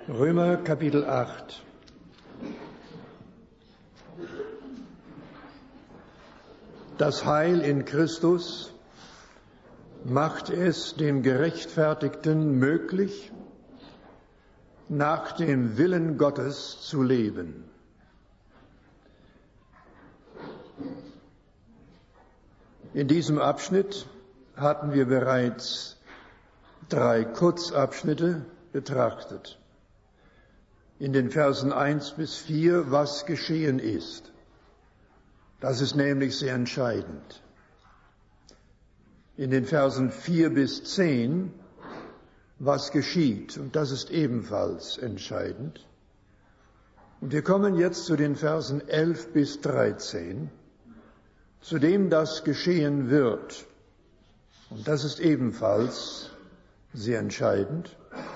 Römer Kapitel 8. Das Heil in Christus macht es dem Gerechtfertigten möglich, nach dem Willen Gottes zu leben. In diesem Abschnitt hatten wir bereits 3 Kurzabschnitte betrachtet. In den Versen 1 bis 4, was geschehen ist. Das ist nämlich sehr entscheidend. In den Versen 4 bis 10, was geschieht, und das ist ebenfalls entscheidend. Und wir kommen jetzt zu den Versen 11 bis 13, zu dem das geschehen wird. Und das ist ebenfalls sehr entscheidend.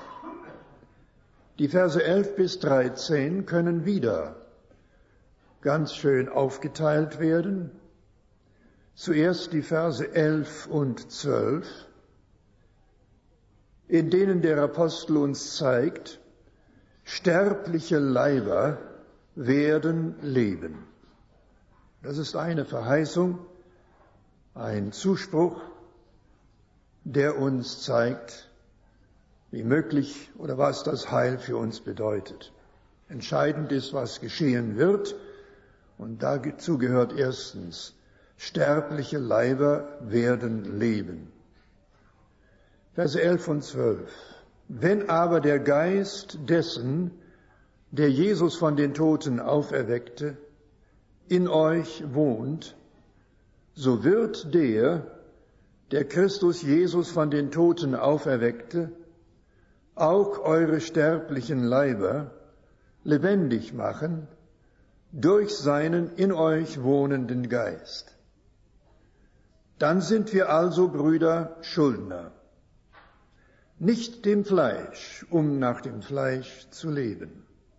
Die Verse 11 bis 13 können wieder ganz schön aufgeteilt werden. Zuerst die Verse 11 und 12, in denen der Apostel uns zeigt, sterbliche Leiber werden leben. Das ist eine Verheißung, ein Zuspruch, der uns zeigt, wie möglich oder was das Heil für uns bedeutet. Entscheidend ist, was geschehen wird, und dazu gehört erstens, sterbliche Leiber werden leben. Verse 11 und 12. Wenn aber der Geist dessen, der Jesus von den Toten auferweckte, in euch wohnt, so wird der Christus Jesus von den Toten auferweckte, auch eure sterblichen Leiber lebendig machen durch seinen in euch wohnenden Geist. Dann sind wir also, Brüder, Schuldner, nicht dem Fleisch, um nach dem Fleisch zu leben.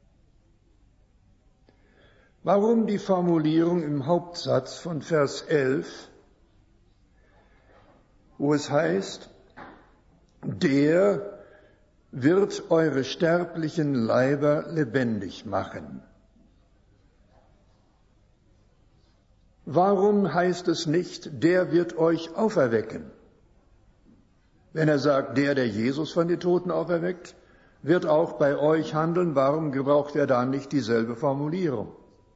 Warum die Formulierung im Hauptsatz von Vers 11, wo es heißt, der wird eure sterblichen Leiber lebendig machen? Warum heißt es nicht, der wird euch auferwecken? Wenn er sagt, der Jesus von den Toten auferweckt, wird auch bei euch handeln, warum gebraucht er da nicht dieselbe Formulierung?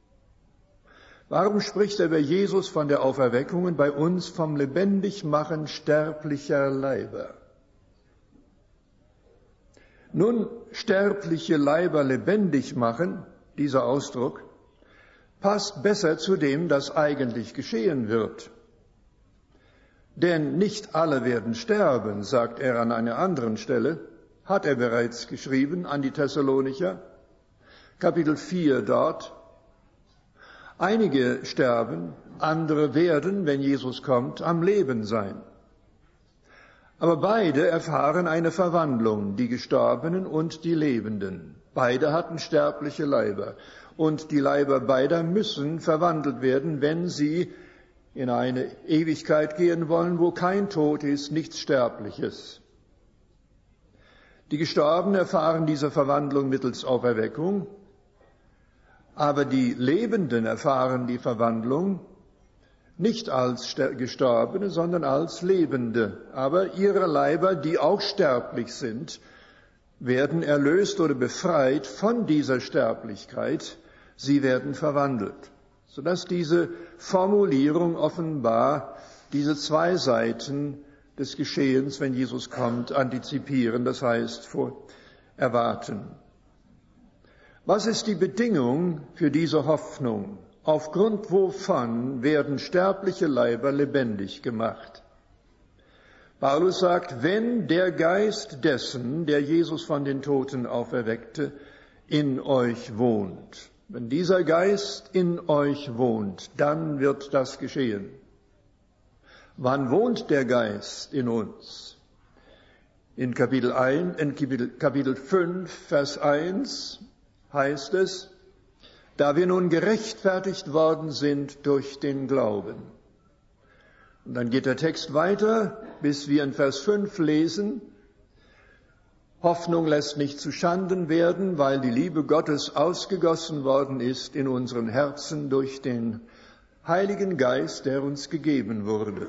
Warum spricht er bei Jesus von der Auferweckung und bei uns vom Lebendigmachen sterblicher Leiber? Nun, sterbliche Leiber lebendig machen, dieser Ausdruck, passt besser zu dem, das eigentlich geschehen wird. Denn nicht alle werden sterben, sagt er an einer anderen Stelle, hat er bereits geschrieben an die Thessalonicher, Kapitel 4 dort. Einige sterben, andere werden, wenn Jesus kommt, am Leben sein. Aber beide erfahren eine Verwandlung, die Gestorbenen und die Lebenden. Beide hatten sterbliche Leiber. Und die Leiber beider müssen verwandelt werden, wenn sie in eine Ewigkeit gehen wollen, wo kein Tod ist, nichts Sterbliches. Die Gestorbenen erfahren diese Verwandlung mittels Auferweckung, aber die Lebenden erfahren die Verwandlung nicht als Gestorbene, sondern als Lebende. Aber ihre Leiber, die auch sterblich sind, werden erlöst oder befreit von dieser Sterblichkeit. Sie werden verwandelt. Sodass diese Formulierung offenbar diese 2 Seiten des Geschehens, wenn Jesus kommt, antizipieren, das heißt erwarten. Was ist die Bedingung für diese Hoffnung? Aufgrund wovon werden sterbliche Leiber lebendig gemacht? Paulus sagt, wenn der Geist dessen, der Jesus von den Toten auferweckte, in euch wohnt. Wenn dieser Geist in euch wohnt, dann wird das geschehen. Wann wohnt der Geist in uns? In Kapitel 5, Vers 1 heißt es, da wir nun gerechtfertigt worden sind durch den Glauben. Und dann geht der Text weiter, bis wir in Vers 5 lesen, Hoffnung lässt nicht zu Schanden werden, weil die Liebe Gottes ausgegossen worden ist in unseren Herzen durch den Heiligen Geist, der uns gegeben wurde.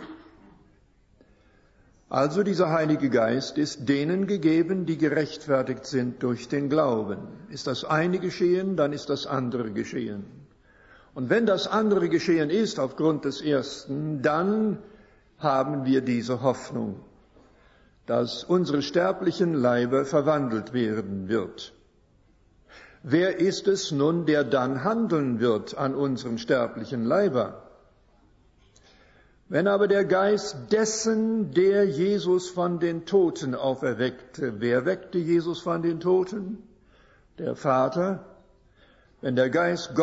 Also dieser Heilige Geist ist denen gegeben, die gerechtfertigt sind durch den Glauben. Ist das eine geschehen, dann ist das andere geschehen. Und wenn das andere geschehen ist aufgrund des ersten, dann haben wir diese Hoffnung, dass unsere sterblichen Leiber verwandelt werden wird. Wer ist es nun, der dann handeln wird an unserem sterblichen Leiber? Wenn aber der Geist dessen, der Jesus von den Toten auferweckte, wer weckte Jesus von den Toten? Der Vater. Wenn der Geist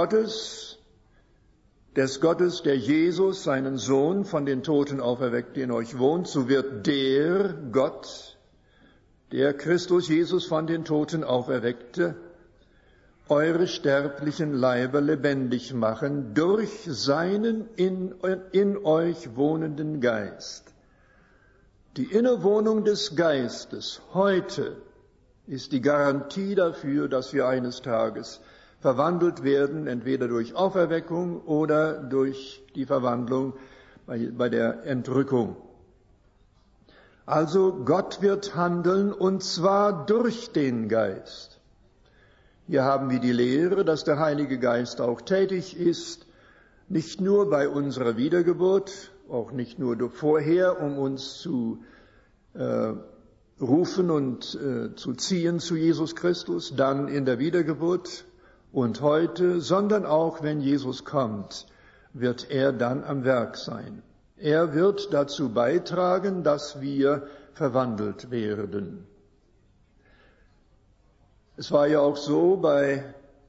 des Gottes, der Jesus, seinen Sohn, von den Toten auferweckte, in euch wohnt, so wird der Gott, der Christus Jesus von den Toten auferweckte, eure sterblichen Leiber lebendig machen durch seinen in euch wohnenden Geist. Die Innewohnung des Geistes heute ist die Garantie dafür, dass wir eines Tages verwandelt werden, entweder durch Auferweckung oder durch die Verwandlung bei der Entrückung. Also Gott wird handeln, und zwar durch den Geist. Hier haben wir die Lehre, dass der Heilige Geist auch tätig ist, nicht nur bei unserer Wiedergeburt, auch nicht nur vorher, um uns zu rufen und zu ziehen zu Jesus Christus, dann in der Wiedergeburt und heute, sondern auch, wenn Jesus kommt, wird er dann am Werk sein. Er wird dazu beitragen, dass wir verwandelt werden. Es war ja auch so bei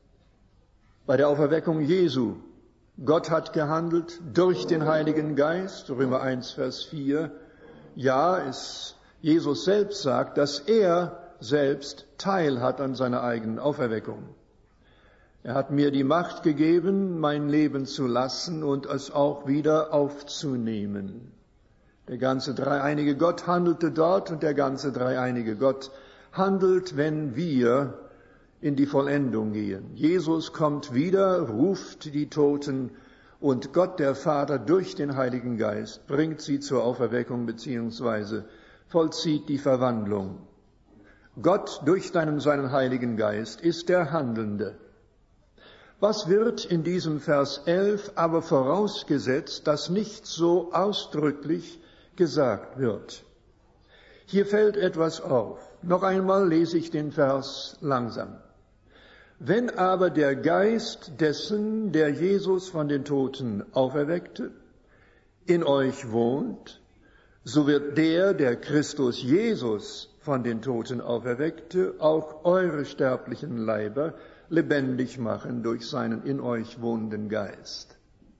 der Auferweckung Jesu. Gott hat gehandelt durch den Heiligen Geist, Römer 1, Vers 4. Ja, Jesus selbst sagt, dass er selbst Teil hat an seiner eigenen Auferweckung. Er hat mir die Macht gegeben, mein Leben zu lassen und es auch wieder aufzunehmen. Der ganze dreieinige Gott handelte dort und der ganze dreieinige Gott handelt, wenn wir in die Vollendung gehen. Jesus kommt wieder, ruft die Toten und Gott, der Vater, durch den Heiligen Geist bringt sie zur Auferweckung bzw. vollzieht die Verwandlung. Gott durch seinen Heiligen Geist ist der Handelnde. Was wird in diesem Vers 11 aber vorausgesetzt, dass nicht so ausdrücklich gesagt wird? Hier fällt etwas auf. Noch einmal lese ich den Vers langsam. Wenn aber der Geist dessen, der Jesus von den Toten auferweckte, in euch wohnt, so wird der Christus Jesus von den Toten auferweckte, auch eure sterblichen Leiber lebendig machen durch seinen in euch wohnenden Geist.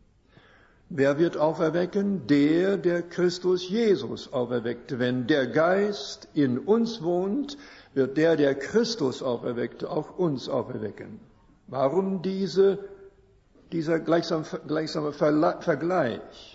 Wer wird auferwecken? Der Christus Jesus auferweckte. Wenn der Geist in uns wohnt, wird der Christus auferweckte, auch uns auferwecken. Warum dieser gleichsame Vergleich?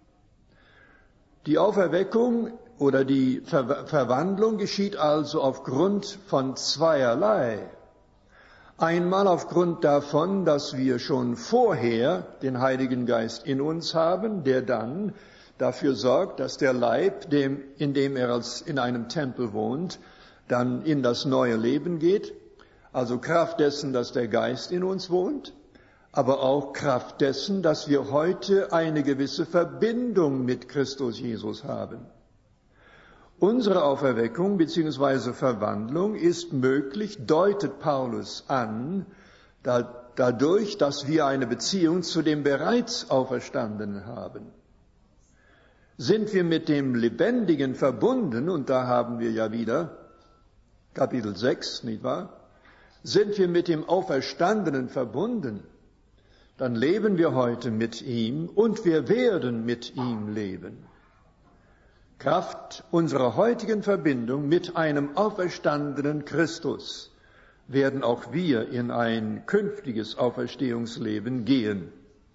Die Auferweckung oder die Verwandlung geschieht also aufgrund von zweierlei. Einmal aufgrund davon, dass wir schon vorher den Heiligen Geist in uns haben, der dann dafür sorgt, dass der Leib, in dem er als in einem Tempel wohnt, dann in das neue Leben geht. Also Kraft dessen, dass der Geist in uns wohnt, aber auch Kraft dessen, dass wir heute eine gewisse Verbindung mit Christus Jesus haben. Unsere Auferweckung bzw. Verwandlung ist möglich, deutet Paulus an, dadurch, dass wir eine Beziehung zu dem bereits Auferstandenen haben. Sind wir mit dem Lebendigen verbunden, und da haben wir ja wieder Kapitel 6, nicht wahr? Sind wir mit dem Auferstandenen verbunden, dann leben wir heute mit ihm und wir werden mit ihm leben. Kraft unserer heutigen Verbindung mit einem auferstandenen Christus werden auch wir in ein künftiges Auferstehungsleben gehen.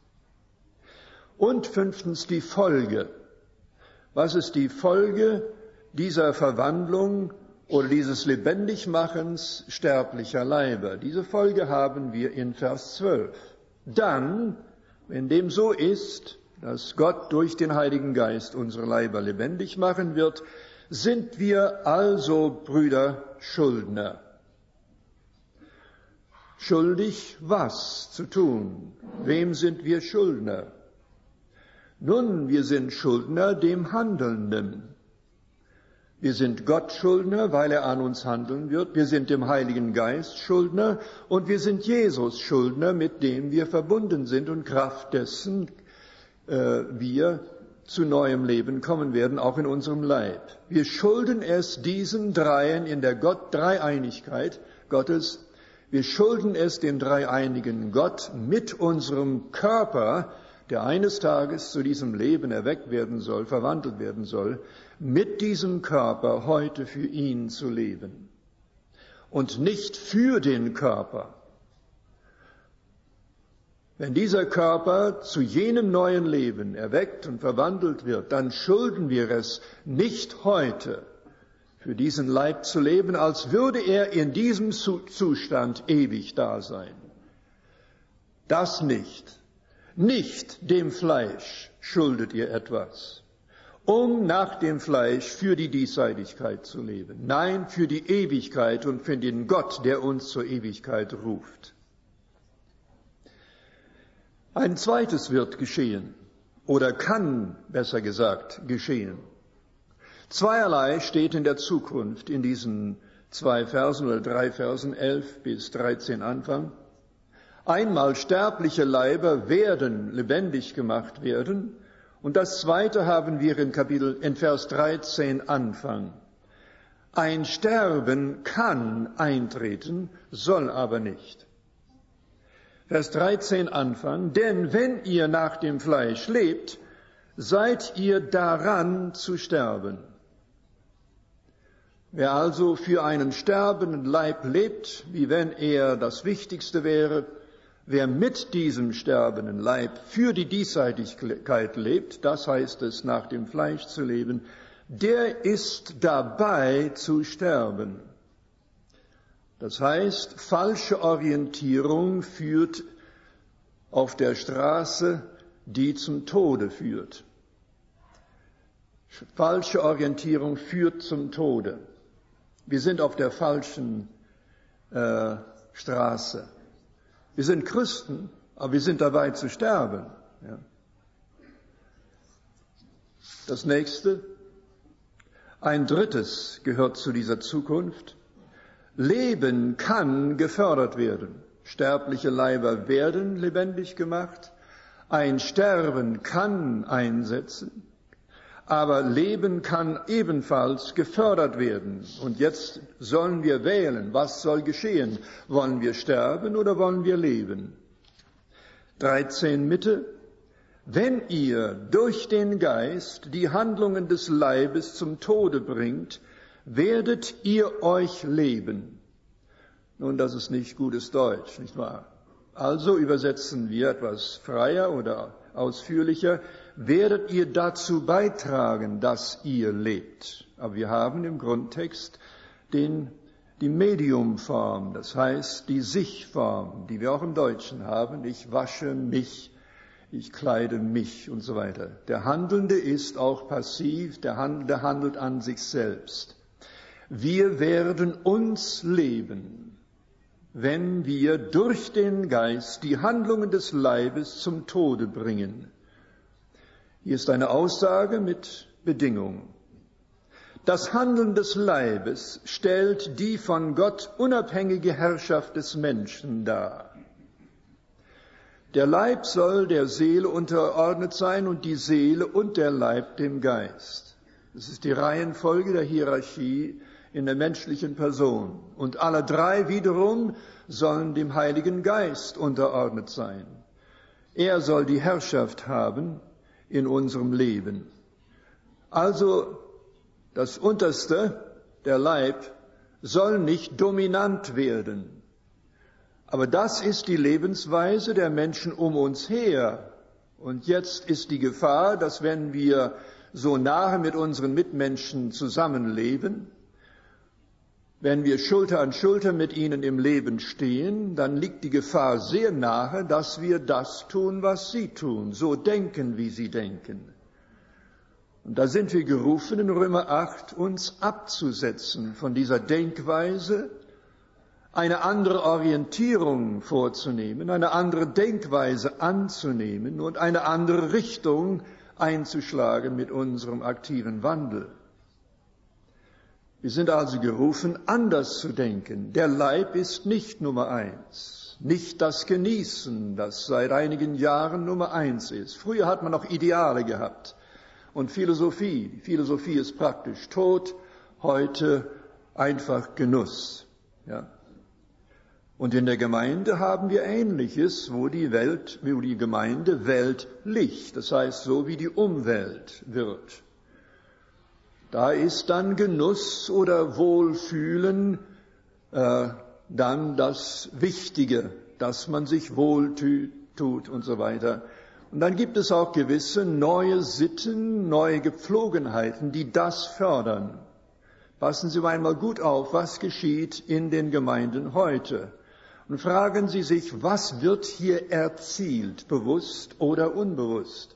Und 5. die Folge. Was ist die Folge dieser Verwandlung oder dieses Lebendigmachens sterblicher Leiber. Diese Folge haben wir in Vers 12. Dann, wenn dem so ist, dass Gott durch den Heiligen Geist unsere Leiber lebendig machen wird, sind wir also, Brüder, Schuldner. Schuldig, was zu tun? Wem sind wir Schuldner? Nun, wir sind Schuldner dem Handelnden. Wir sind Gott Schuldner, weil er an uns handeln wird. Wir sind dem Heiligen Geist Schuldner und wir sind Jesus Schuldner, mit dem wir verbunden sind und Kraft dessen wir zu neuem Leben kommen werden, auch in unserem Leib. Wir schulden es diesen Dreien in der Dreieinigkeit Gottes. Wir schulden es dem dreieinigen Gott mit unserem Körper, der eines Tages zu diesem Leben erweckt werden soll, verwandelt werden soll, mit diesem Körper heute für ihn zu leben und nicht für den Körper. Wenn dieser Körper zu jenem neuen Leben erweckt und verwandelt wird, dann schulden wir es nicht heute, für diesen Leib zu leben, als würde er in diesem Zustand ewig da sein. Das nicht. Nicht dem Fleisch schuldet ihr etwas, um nach dem Fleisch für die Diesseitigkeit zu leben. Nein, für die Ewigkeit und für den Gott, der uns zur Ewigkeit ruft. Ein zweites wird geschehen, oder kann, besser gesagt, geschehen. Zweierlei steht in der Zukunft in diesen 2 Versen oder 3 Versen, 11 bis 13 Anfang. Einmal sterbliche Leiber werden lebendig gemacht werden. Und das zweite haben wir in Vers 13 Anfang. Ein Sterben kann eintreten, soll aber nicht. Vers 13 Anfang, denn wenn ihr nach dem Fleisch lebt, seid ihr daran zu sterben. Wer also für einen sterbenden Leib lebt, wie wenn er das Wichtigste wäre, wer mit diesem sterbenden Leib für die Diesseitigkeit lebt, das heißt es, nach dem Fleisch zu leben, der ist dabei zu sterben. Das heißt, falsche Orientierung führt auf der Straße, die zum Tode führt. Falsche Orientierung führt zum Tode. Wir sind auf der falschen Straße. Wir sind Christen, aber wir sind dabei zu sterben. Ja. Das nächste, ein drittes gehört zu dieser Zukunft. Leben kann gefördert werden. Sterbliche Leiber werden lebendig gemacht. Ein Sterben kann einsetzen. Aber Leben kann ebenfalls gefördert werden. Und jetzt sollen wir wählen, was soll geschehen? Wollen wir sterben oder wollen wir leben? 13 Mitte. Wenn ihr durch den Geist die Handlungen des Leibes zum Tode bringt, werdet ihr euch leben. Nun, das ist nicht gutes Deutsch, nicht wahr? Also übersetzen wir etwas freier oder ausführlicher. Werdet ihr dazu beitragen, dass ihr lebt. Aber wir haben im Grundtext die Mediumform, das heißt die Sich-Form, die wir auch im Deutschen haben. Ich wasche mich, ich kleide mich und so weiter. Der Handelnde ist auch passiv, der handelt an sich selbst. Wir werden uns leben, wenn wir durch den Geist die Handlungen des Leibes zum Tode bringen. Hier ist eine Aussage mit Bedingung. Das Handeln des Leibes stellt die von Gott unabhängige Herrschaft des Menschen dar. Der Leib soll der Seele unterordnet sein und die Seele und der Leib dem Geist. Das ist die Reihenfolge der Hierarchie in der menschlichen Person. Und alle drei wiederum sollen dem Heiligen Geist unterordnet sein. Er soll die Herrschaft haben in unserem Leben. Also das Unterste, der Leib, soll nicht dominant werden. Aber das ist die Lebensweise der Menschen um uns her. Und jetzt ist die Gefahr, dass wenn wir so nahe mit unseren Mitmenschen zusammenleben Wenn wir Schulter an Schulter mit ihnen im Leben stehen, dann liegt die Gefahr sehr nahe, dass wir das tun, was sie tun, so denken, wie sie denken. Und da sind wir gerufen, in Römer 8, uns abzusetzen von dieser Denkweise, eine andere Orientierung vorzunehmen, eine andere Denkweise anzunehmen und eine andere Richtung einzuschlagen mit unserem aktiven Wandel. Wir sind also gerufen, anders zu denken. Der Leib ist nicht Nummer 1, nicht das Genießen, das seit einigen Jahren Nummer 1 ist. Früher hat man noch Ideale gehabt und Philosophie. Die Philosophie ist praktisch tot, heute einfach Genuss. Ja. Und in der Gemeinde haben wir Ähnliches, wo die Gemeinde weltlich, das heißt so wie die Umwelt wird. Da ist dann Genuss oder Wohlfühlen dann das Wichtige, dass man sich wohltut und so weiter. Und dann gibt es auch gewisse neue Sitten, neue Gepflogenheiten, die das fördern. Passen Sie einmal gut auf, was geschieht in den Gemeinden heute. Und fragen Sie sich, was wird hier erzielt, bewusst oder unbewusst?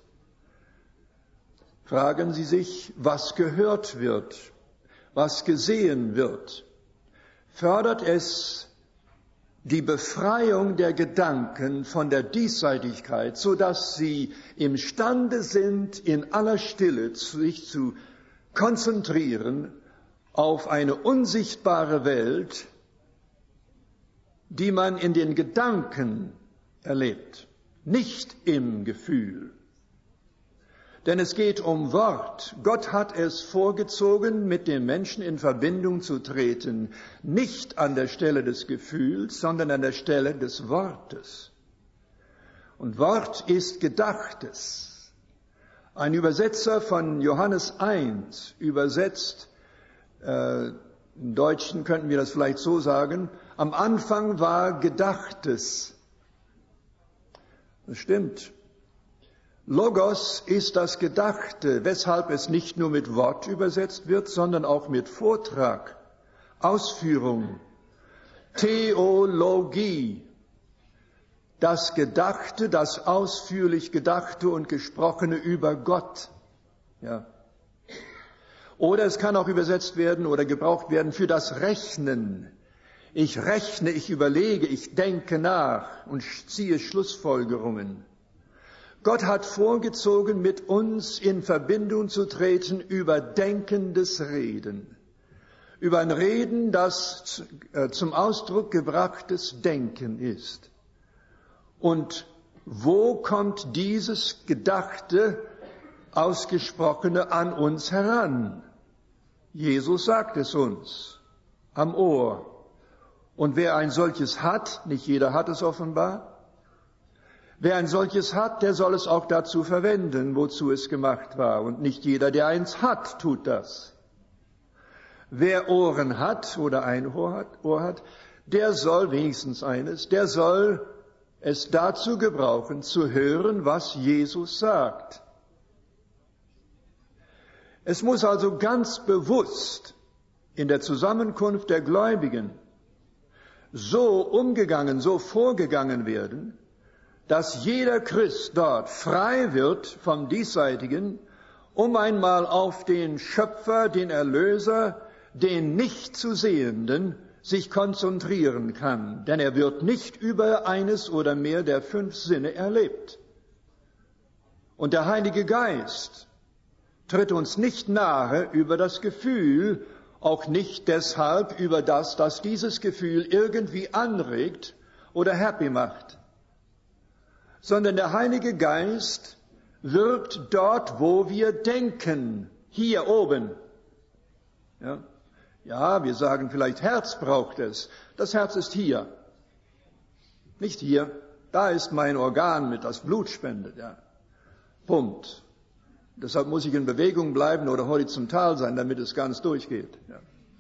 Fragen Sie sich, was gehört wird, was gesehen wird. Fördert es die Befreiung der Gedanken von der Diesseitigkeit, so dass sie imstande sind, in aller Stille sich zu konzentrieren auf eine unsichtbare Welt, die man in den Gedanken erlebt, nicht im Gefühl. Denn es geht um Wort. Gott hat es vorgezogen, mit dem Menschen in Verbindung zu treten, nicht an der Stelle des Gefühls, sondern an der Stelle des Wortes. Und Wort ist Gedachtes. Ein Übersetzer von Johannes 1 übersetzt, im Deutschen könnten wir das vielleicht so sagen, am Anfang war Gedachtes. Das stimmt. Logos ist das Gedachte, weshalb es nicht nur mit Wort übersetzt wird, sondern auch mit Vortrag, Ausführung, Theologie. Das Gedachte, das ausführlich Gedachte und Gesprochene über Gott. Ja. Oder es kann auch übersetzt werden oder gebraucht werden für das Rechnen. Ich rechne, ich überlege, ich denke nach und ziehe Schlussfolgerungen. Gott hat vorgezogen, mit uns in Verbindung zu treten über denkendes Reden. Über ein Reden, das zum Ausdruck gebrachtes Denken ist. Und wo kommt dieses Gedachte, Ausgesprochene an uns heran? Jesus sagt es uns, am Ohr. Und wer ein solches hat, nicht jeder hat es offenbar, wer ein solches hat, der soll es auch dazu verwenden, wozu es gemacht war. Und nicht jeder, der eins hat, tut das. Wer Ohren hat oder ein Ohr hat, der soll wenigstens eines, der soll es dazu gebrauchen, zu hören, was Jesus sagt. Es muss also ganz bewusst in der Zusammenkunft der Gläubigen so umgegangen, so vorgegangen werden, dass jeder Christ dort frei wird vom Diesseitigen, um einmal auf den Schöpfer, den Erlöser, den nicht zu Sehenden sich konzentrieren kann. Denn er wird nicht über eines oder mehr der 5 Sinne erlebt. Und der Heilige Geist tritt uns nicht nahe über das Gefühl, auch nicht deshalb über das, dass dieses Gefühl irgendwie anregt oder happy macht, sondern der Heilige Geist wirkt dort, wo wir denken, hier oben. Ja, wir sagen vielleicht, Herz braucht es. Das Herz ist hier, nicht hier. Da ist mein Organ, mit das Blut spendet. Ja. Punkt. Deshalb muss ich in Bewegung bleiben oder horizontal sein, damit es ganz durchgeht. Ja.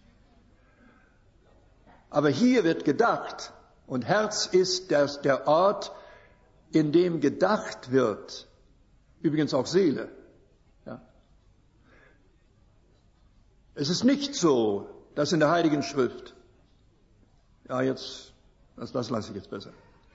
Aber hier wird gedacht, und Herz ist der Ort, in dem gedacht wird, übrigens auch Seele. Ja. Es ist nicht so, dass in der Heiligen Schrift Ja, jetzt, das lasse ich jetzt besser.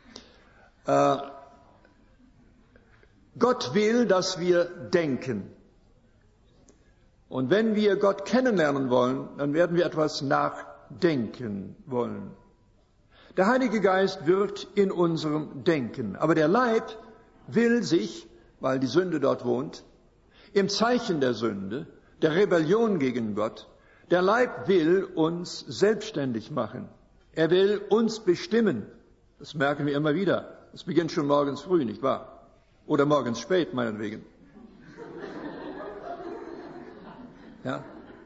Gott will, dass wir denken. Und wenn wir Gott kennenlernen wollen, dann werden wir etwas nachdenken wollen. Der Heilige Geist wirkt in unserem Denken. Aber der Leib will sich, weil die Sünde dort wohnt, im Zeichen der Sünde, der Rebellion gegen Gott, der Leib will uns selbstständig machen. Er will uns bestimmen. Das merken wir immer wieder. Es beginnt schon morgens früh, nicht wahr? Oder morgens spät, meinetwegen. Ja?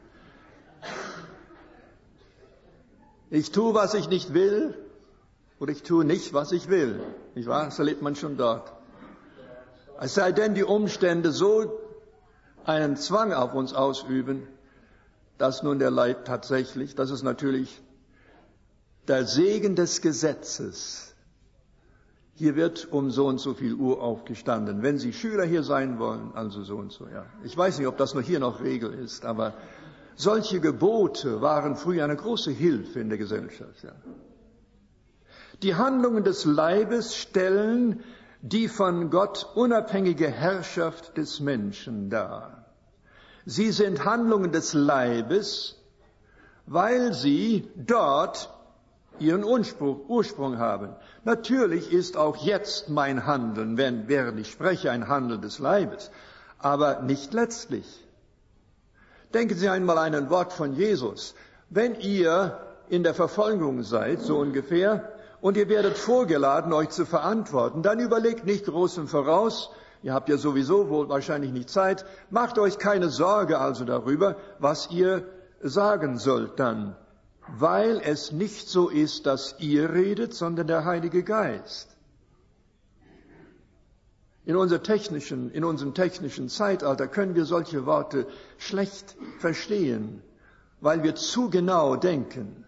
Ich tue, was ich nicht will, oder ich tue nicht, was ich will. Nicht wahr? Das erlebt man schon dort. Es sei denn, die Umstände so einen Zwang auf uns ausüben, dass nun der Leib tatsächlich, das ist natürlich der Segen des Gesetzes. Hier wird um so und so viel Uhr aufgestanden. Wenn Sie Schüler hier sein wollen, also so und so, ja. Ich weiß nicht, ob das noch hier noch Regel ist, aber solche Gebote waren früher eine große Hilfe in der Gesellschaft, ja. Die Handlungen des Leibes stellen die von Gott unabhängige Herrschaft des Menschen dar. Sie sind Handlungen des Leibes, weil sie dort ihren Ursprung haben. Natürlich ist auch jetzt mein Handeln, während ich spreche, ein Handeln des Leibes, aber nicht letztlich. Denken Sie einmal an ein Wort von Jesus. Wenn ihr in der Verfolgung seid, so ungefähr, und ihr werdet vorgeladen, euch zu verantworten, dann überlegt nicht groß im Voraus, ihr habt ja sowieso wohl wahrscheinlich nicht Zeit, macht euch keine Sorge also darüber, was ihr sagen sollt dann. Weil es nicht so ist, dass ihr redet, sondern der Heilige Geist. In unserem technischen Zeitalter können wir solche Worte schlecht verstehen, weil wir zu genau denken.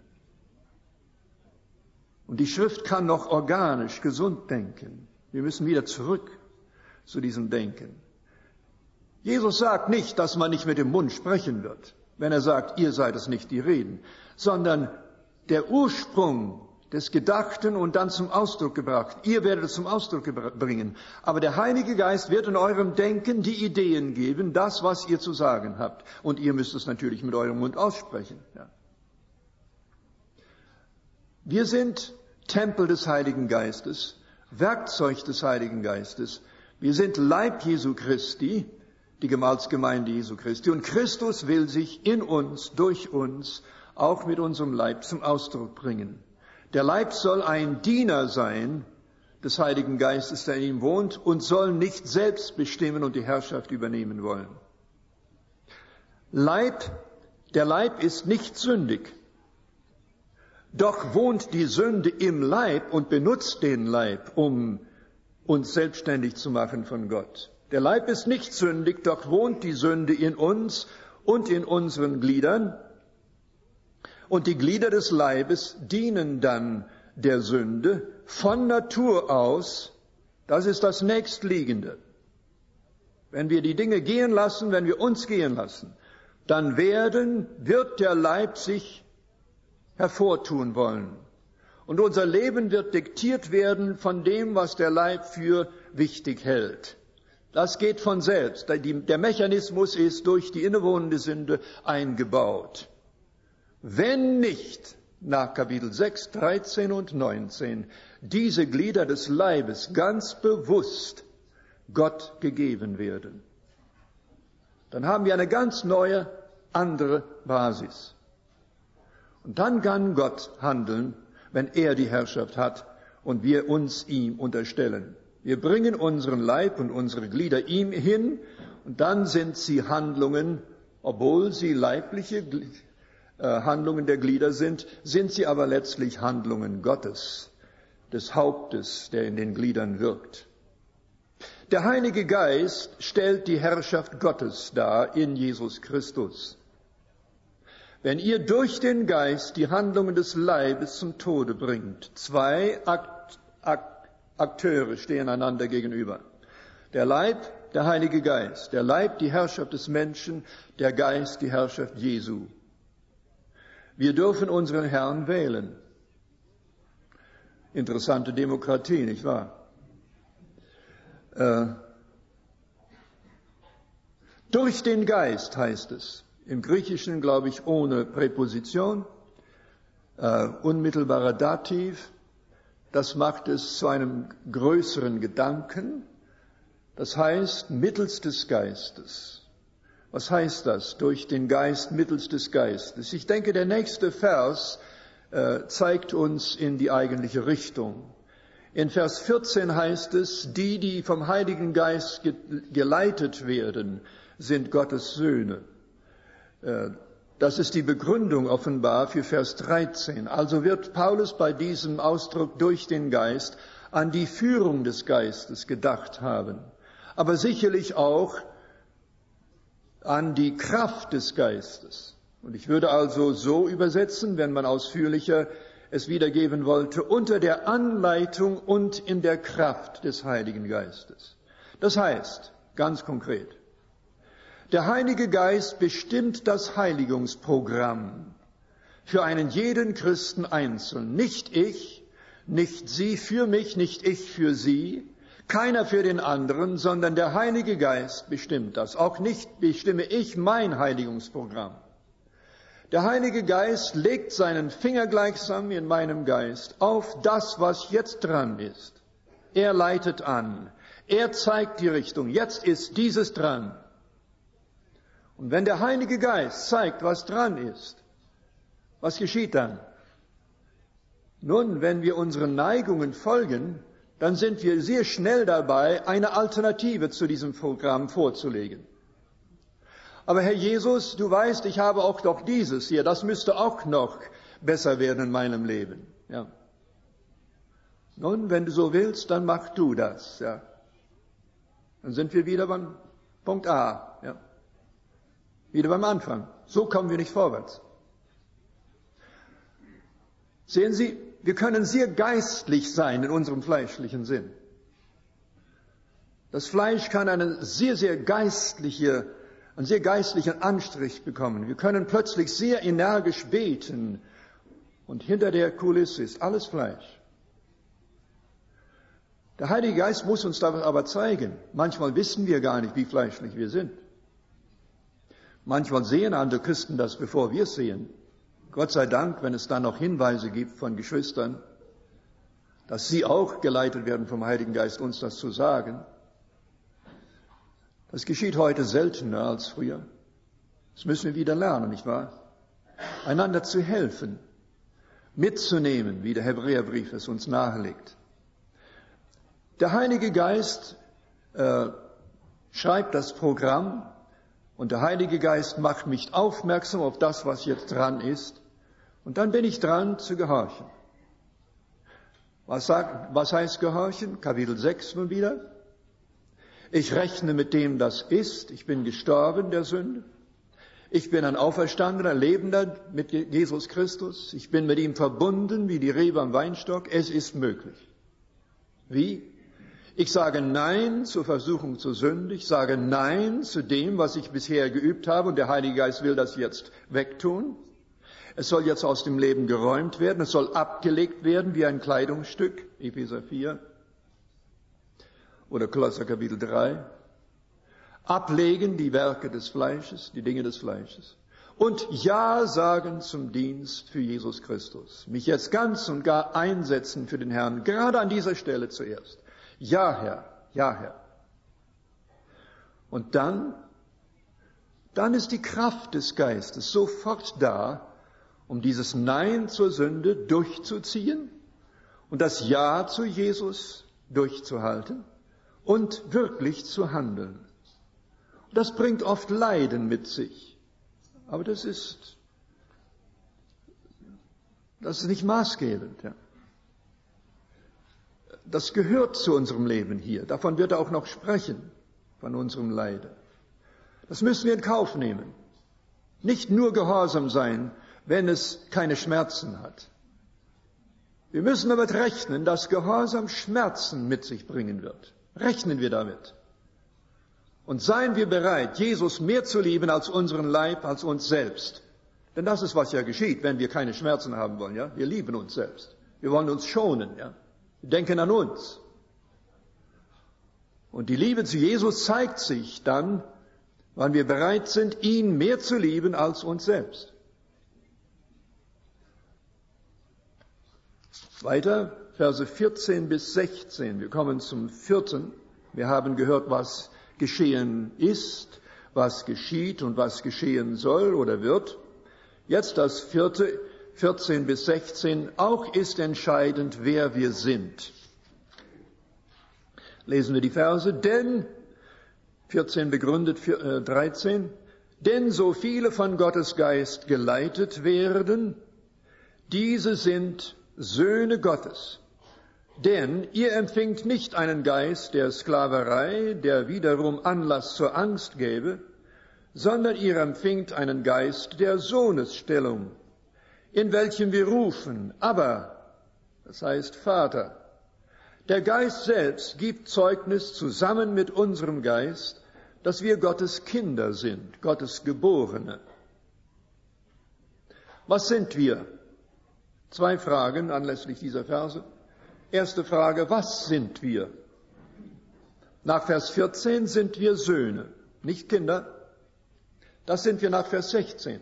Und die Schrift kann noch organisch, gesund denken. Wir müssen wieder zurück zu diesem Denken. Jesus sagt nicht, dass man nicht mit dem Mund sprechen wird, wenn er sagt, ihr seid es nicht, die reden, sondern der Ursprung des Gedachten und dann zum Ausdruck gebracht. Ihr werdet es zum Ausdruck bringen. Aber der Heilige Geist wird in eurem Denken die Ideen geben, das, was ihr zu sagen habt. Und ihr müsst es natürlich mit eurem Mund aussprechen. Ja. Wir sind Tempel des Heiligen Geistes, Werkzeug des Heiligen Geistes. Wir sind Leib Jesu Christi, die Gemahlsgemeinde Jesu Christi. Und Christus will sich in uns, durch uns, auch mit unserem Leib zum Ausdruck bringen. Der Leib soll ein Diener sein des Heiligen Geistes, der in ihm wohnt, und soll nicht selbst bestimmen und die Herrschaft übernehmen wollen. Der Leib ist nicht sündig. Doch wohnt die Sünde im Leib und benutzt den Leib, um uns selbstständig zu machen von Gott. Der Leib ist nicht sündig, doch wohnt die Sünde in uns und in unseren Gliedern. Und die Glieder des Leibes dienen dann der Sünde von Natur aus. Das ist das Nächstliegende. Wenn wir die Dinge gehen lassen, wenn wir uns gehen lassen, dann wird der Leib sich hervortun wollen. Und unser Leben wird diktiert werden von dem, was der Leib für wichtig hält. Das geht von selbst. Der Mechanismus ist durch die innewohnende Sünde eingebaut. Wenn nicht nach Kapitel 6, 13 und 19 diese Glieder des Leibes ganz bewusst Gott gegeben werden, dann haben wir eine ganz neue, andere Basis. Und dann kann Gott handeln, wenn er die Herrschaft hat und wir uns ihm unterstellen. Wir bringen unseren Leib und unsere Glieder ihm hin und dann sind sie Handlungen, obwohl sie leibliche Handlungen der Glieder sind sie aber letztlich Handlungen Gottes, des Hauptes, der in den Gliedern wirkt. Der Heilige Geist stellt die Herrschaft Gottes dar in Jesus Christus. Wenn ihr durch den Geist die Handlungen des Leibes zum Tode bringt, zwei Akteure stehen einander gegenüber. Der Leib, der Heilige Geist. Der Leib, die Herrschaft des Menschen, der Geist, die Herrschaft Jesu. Wir dürfen unseren Herrn wählen. Interessante Demokratie, nicht wahr? Durch den Geist heißt es. Im Griechischen, glaube ich, ohne Präposition, unmittelbarer Dativ. Das macht es zu einem größeren Gedanken. Das heißt, mittels des Geistes. Was heißt das? Durch den Geist, mittels des Geistes. Ich denke, der nächste Vers zeigt uns in die eigentliche Richtung. In Vers 14 heißt es, die vom Heiligen Geist geleitet werden, sind Gottes Söhne. Das ist die Begründung offenbar für Vers 13. Also wird Paulus bei diesem Ausdruck durch den Geist an die Führung des Geistes gedacht haben, aber sicherlich auch an die Kraft des Geistes. Und ich würde also so übersetzen, wenn man ausführlicher es wiedergeben wollte, unter der Anleitung und in der Kraft des Heiligen Geistes. Das heißt, ganz konkret, der Heilige Geist bestimmt das Heiligungsprogramm für einen jeden Christen einzeln. Nicht ich, nicht Sie für mich, nicht ich für Sie, keiner für den anderen, sondern der Heilige Geist bestimmt das. Auch nicht bestimme ich mein Heiligungsprogramm. Der Heilige Geist legt seinen Finger gleichsam in meinem Geist auf das, was jetzt dran ist. Er leitet an. Er zeigt die Richtung. Jetzt ist dieses dran. Und wenn der Heilige Geist zeigt, was dran ist, was geschieht dann? Nun, wenn wir unseren Neigungen folgen, dann sind wir sehr schnell dabei, eine Alternative zu diesem Programm vorzulegen. Aber Herr Jesus, du weißt, ich habe auch noch dieses hier, das müsste auch noch besser werden in meinem Leben. Ja. Nun, wenn du so willst, dann mach du das. Ja. Dann sind wir wieder beim Punkt A. Ja. Wieder beim Anfang. So kommen wir nicht vorwärts. Sehen Sie, wir können sehr geistlich sein in unserem fleischlichen Sinn. Das Fleisch kann einen sehr geistlichen Anstrich bekommen. Wir können plötzlich sehr energisch beten und hinter der Kulisse ist alles Fleisch. Der Heilige Geist muss uns das aber zeigen. Manchmal wissen wir gar nicht, wie fleischlich wir sind. Manchmal sehen andere Christen das, bevor wir es sehen. Gott sei Dank, wenn es dann noch Hinweise gibt von Geschwistern, dass sie auch geleitet werden vom Heiligen Geist, uns das zu sagen. Das geschieht heute seltener als früher. Das müssen wir wieder lernen, nicht wahr? Einander zu helfen, mitzunehmen, wie der Hebräerbrief es uns nahelegt. Der Heilige Geist schreibt das Programm und der Heilige Geist macht mich aufmerksam auf das, was jetzt dran ist. Und dann bin ich dran zu gehorchen. Was heißt gehorchen? Kapitel 6 nun wieder. Ich rechne mit dem, das ist. Ich bin gestorben der Sünde. Ich bin ein auferstandener, lebender mit Jesus Christus. Ich bin mit ihm verbunden wie die Rebe am Weinstock. Es ist möglich. Wie? Ich sage Nein zur Versuchung zur Sünde. Ich sage Nein zu dem, was ich bisher geübt habe. Und der Heilige Geist will das jetzt wegtun. Es soll jetzt aus dem Leben geräumt werden. Es soll abgelegt werden wie ein Kleidungsstück. Epheser 4 oder Kolosser Kapitel 3. Ablegen die Werke des Fleisches, die Dinge des Fleisches. Und Ja sagen zum Dienst für Jesus Christus. Mich jetzt ganz und gar einsetzen für den Herrn. Gerade an dieser Stelle zuerst. Ja, Herr. Ja, Herr. Und dann ist die Kraft des Geistes sofort da, um dieses Nein zur Sünde durchzuziehen und das Ja zu Jesus durchzuhalten und wirklich zu handeln. Das bringt oft Leiden mit sich, aber das ist nicht maßgebend. Ja. Das gehört zu unserem Leben hier. Davon wird er auch noch sprechen, von unserem Leiden. Das müssen wir in Kauf nehmen. Nicht nur gehorsam sein, wenn es keine Schmerzen hat. Wir müssen damit rechnen, dass Gehorsam Schmerzen mit sich bringen wird. Rechnen wir damit. Und seien wir bereit, Jesus mehr zu lieben als unseren Leib, als uns selbst. Denn das ist, was ja geschieht, wenn wir keine Schmerzen haben wollen. Ja? Wir lieben uns selbst. Wir wollen uns schonen. Ja? Wir denken an uns. Und die Liebe zu Jesus zeigt sich dann, wann wir bereit sind, ihn mehr zu lieben als uns selbst. Weiter, Verse 14 bis 16. Wir kommen zum 4. Wir haben gehört, was geschehen ist, was geschieht und was geschehen soll oder wird. Jetzt das 4. 14 bis 16. Auch ist entscheidend, wer wir sind. Lesen wir die Verse. Denn, 14 begründet 13, denn so viele von Gottes Geist geleitet werden, diese sind Söhne Gottes. Denn ihr empfingt nicht einen Geist der Sklaverei, der wiederum Anlass zur Angst gäbe, sondern ihr empfingt einen Geist der Sohnesstellung, in welchem wir rufen, aber, das heißt Vater. Der Geist selbst gibt Zeugnis zusammen mit unserem Geist, dass wir Gottes Kinder sind, Gottes Geborene. Was sind wir? 2 Fragen anlässlich dieser Verse. Erste Frage, was sind wir? Nach Vers 14 sind wir Söhne, nicht Kinder. Das sind wir nach Vers 16.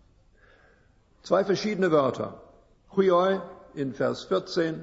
2 verschiedene Wörter. Huioi in Vers 14,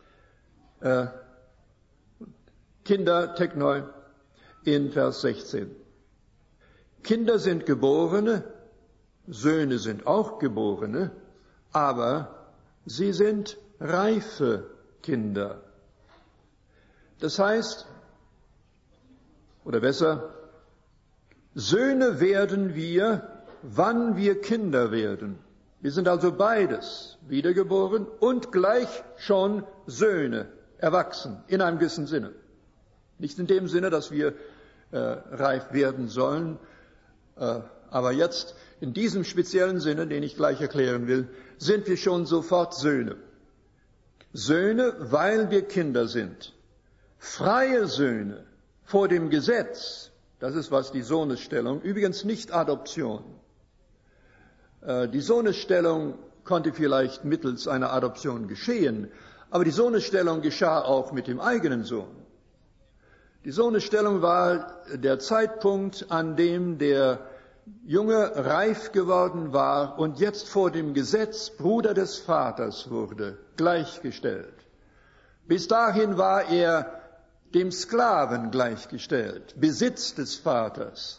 Kinder, Teknoi in Vers 16. Kinder sind Geborene, Söhne sind auch Geborene, aber sie sind reife Kinder. Das heißt, oder besser, Söhne werden wir, wann wir Kinder werden. Wir sind also beides, wiedergeboren und gleich schon Söhne, erwachsen, in einem gewissen Sinne. Nicht in dem Sinne, dass wir reif werden sollen, aber jetzt in diesem speziellen Sinne, den ich gleich erklären will, sind wir schon sofort Söhne. Söhne, weil wir Kinder sind. Freie Söhne vor dem Gesetz, das ist was die Sohnesstellung, übrigens nicht Adoption. Die Sohnesstellung konnte vielleicht mittels einer Adoption geschehen, aber die Sohnesstellung geschah auch mit dem eigenen Sohn. Die Sohnesstellung war der Zeitpunkt, an dem der Junge reif geworden war und jetzt vor dem Gesetz Bruder des Vaters wurde, gleichgestellt. Bis dahin war er dem Sklaven gleichgestellt, Besitz des Vaters.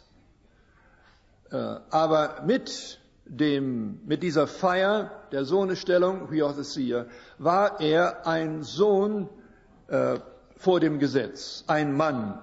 Aber mit dieser Feier der Sohnesstellung, Huiothesia, war er ein Sohn vor dem Gesetz, ein Mann.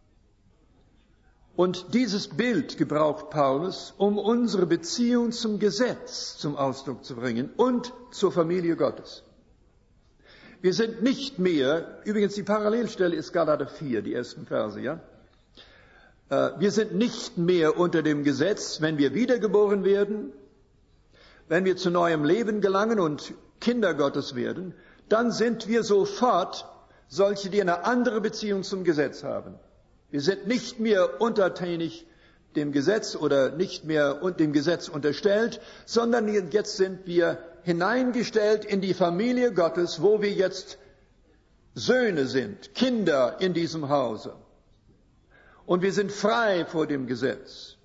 Und dieses Bild gebraucht Paulus, um unsere Beziehung zum Gesetz zum Ausdruck zu bringen und zur Familie Gottes. Wir sind nicht mehr, übrigens die Parallelstelle ist Galater 4, die ersten Verse, ja? Wir sind nicht mehr unter dem Gesetz, wenn wir wiedergeboren werden, wenn wir zu neuem Leben gelangen und Kinder Gottes werden, dann sind wir sofort solche, die eine andere Beziehung zum Gesetz haben. Wir sind nicht mehr untertänig dem Gesetz oder nicht mehr dem Gesetz unterstellt, sondern jetzt sind wir hineingestellt in die Familie Gottes, wo wir jetzt Söhne sind, Kinder in diesem Hause. Und wir sind frei vor dem Gesetz.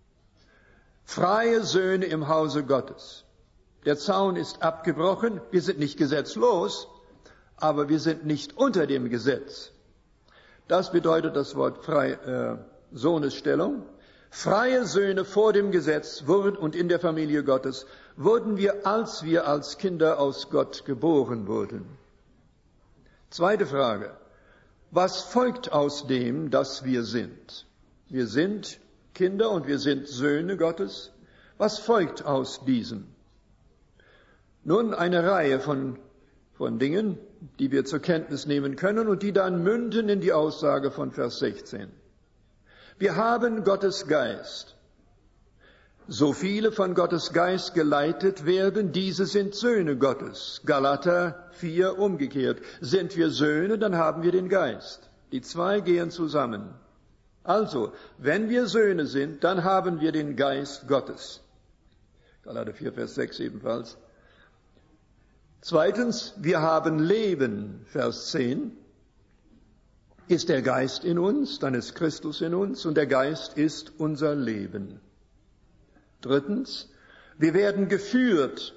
Freie Söhne im Hause Gottes. Der Zaun ist abgebrochen, wir sind nicht gesetzlos, aber wir sind nicht unter dem Gesetz. Das bedeutet das Wort Sohnesstellung. Freie Söhne vor dem Gesetz wurden und in der Familie Gottes wurden wir als Kinder aus Gott geboren wurden. Zweite Frage. Was folgt aus dem, dass wir sind? Wir sind Kinder und wir sind Söhne Gottes. Was folgt aus diesem? Nun, eine Reihe von Dingen, die wir zur Kenntnis nehmen können und die dann münden in die Aussage von Vers 16. Wir haben Gottes Geist. So viele von Gottes Geist geleitet werden, diese sind Söhne Gottes. Galater 4 umgekehrt. Sind wir Söhne, dann haben wir den Geist. Die zwei gehen zusammen. Also, wenn wir Söhne sind, dann haben wir den Geist Gottes. Galater 4, Vers 6 ebenfalls. Zweitens, wir haben Leben, Vers 10. Ist der Geist in uns, dann ist Christus in uns und der Geist ist unser Leben. Drittens, wir werden geführt,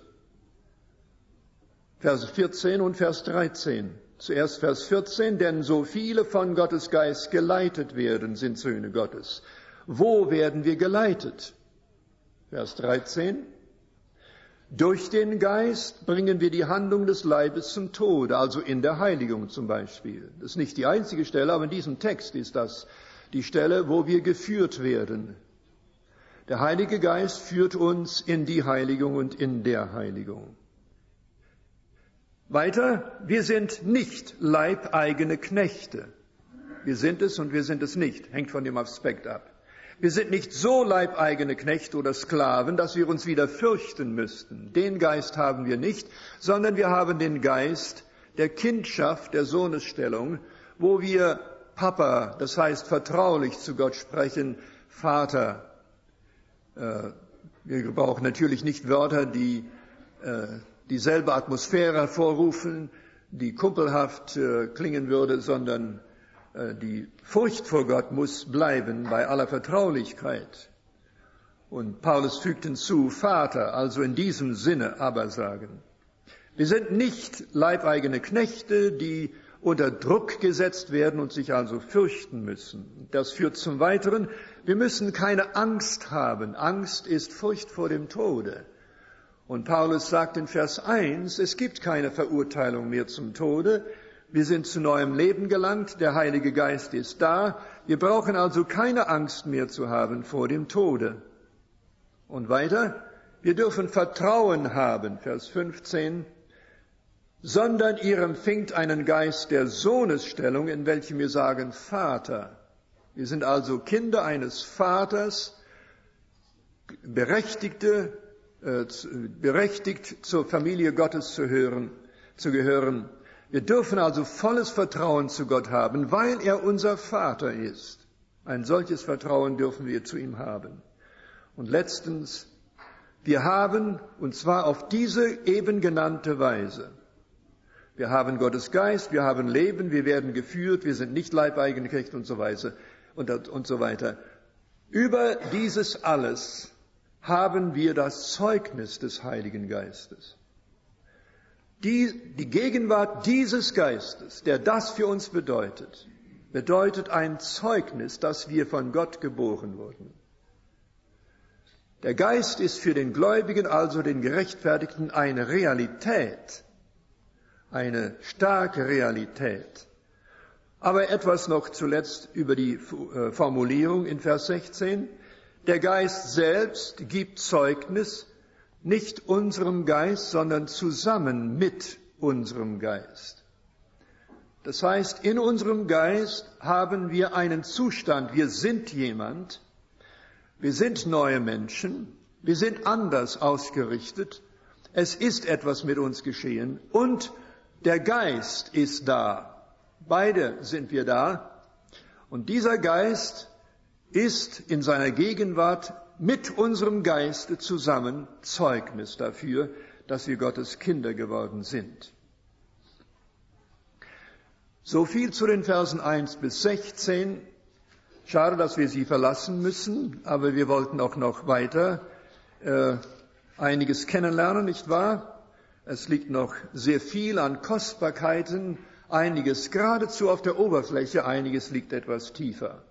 Vers 14 und Vers 13. Zuerst Vers 14, denn so viele von Gottes Geist geleitet werden, sind Söhne Gottes. Wo werden wir geleitet? Vers 13, durch den Geist bringen wir die Handlung des Leibes zum Tode, also in der Heiligung zum Beispiel. Das ist nicht die einzige Stelle, aber in diesem Text ist das die Stelle, wo wir geführt werden. Der Heilige Geist führt uns in die Heiligung und in der Heiligung. Weiter, wir sind nicht leibeigene Knechte. Wir sind es und wir sind es nicht, hängt von dem Aspekt ab. Wir sind nicht so leibeigene Knechte oder Sklaven, dass wir uns wieder fürchten müssten. Den Geist haben wir nicht, sondern wir haben den Geist der Kindschaft, der Sohnesstellung, wo wir Papa, das heißt vertraulich zu Gott sprechen, Vater. Wir brauchen natürlich nicht Wörter, die dieselbe Atmosphäre hervorrufen, die kumpelhaft klingen würde, sondern die Furcht vor Gott muss bleiben bei aller Vertraulichkeit. Und Paulus fügt hinzu, Vater, also in diesem Sinne aber sagen. Wir sind nicht leibeigene Knechte, die unter Druck gesetzt werden und sich also fürchten müssen. Das führt zum Weiteren, wir müssen keine Angst haben. Angst ist Furcht vor dem Tode. Und Paulus sagt in Vers 1, es gibt keine Verurteilung mehr zum Tode. Wir sind zu neuem Leben gelangt, der Heilige Geist ist da. Wir brauchen also keine Angst mehr zu haben vor dem Tode. Und weiter, wir dürfen Vertrauen haben, Vers 15, sondern ihr empfingt einen Geist der Sohnesstellung, in welchem wir sagen, Vater. Wir sind also Kinder eines Vaters, berechtigt zur Familie Gottes zu gehören. Wir dürfen also volles Vertrauen zu Gott haben, weil er unser Vater ist. Ein solches Vertrauen dürfen wir zu ihm haben. Und letztens, wir haben, und zwar auf diese eben genannte Weise, wir haben Gottes Geist, wir haben Leben, wir werden geführt, wir sind nicht leibeigene Knechte und so weiter und so weiter. Über dieses alles haben wir das Zeugnis des Heiligen Geistes. Die Gegenwart dieses Geistes, der das für uns bedeutet, bedeutet ein Zeugnis, dass wir von Gott geboren wurden. Der Geist ist für den Gläubigen, also den Gerechtfertigten, eine Realität, eine starke Realität. Aber etwas noch zuletzt über die Formulierung in Vers 16. Der Geist selbst gibt Zeugnis, nicht unserem Geist, sondern zusammen mit unserem Geist. Das heißt, in unserem Geist haben wir einen Zustand, wir sind jemand, wir sind neue Menschen, wir sind anders ausgerichtet, es ist etwas mit uns geschehen und der Geist ist da. Beide sind wir da und dieser Geist ist in seiner Gegenwart mit unserem Geiste zusammen Zeugnis dafür, dass wir Gottes Kinder geworden sind. So viel zu den Versen 1 bis 16. Schade, dass wir sie verlassen müssen, aber wir wollten auch noch weiter einiges kennenlernen, nicht wahr? Es liegt noch sehr viel an Kostbarkeiten, einiges geradezu auf der Oberfläche, einiges liegt etwas tiefer.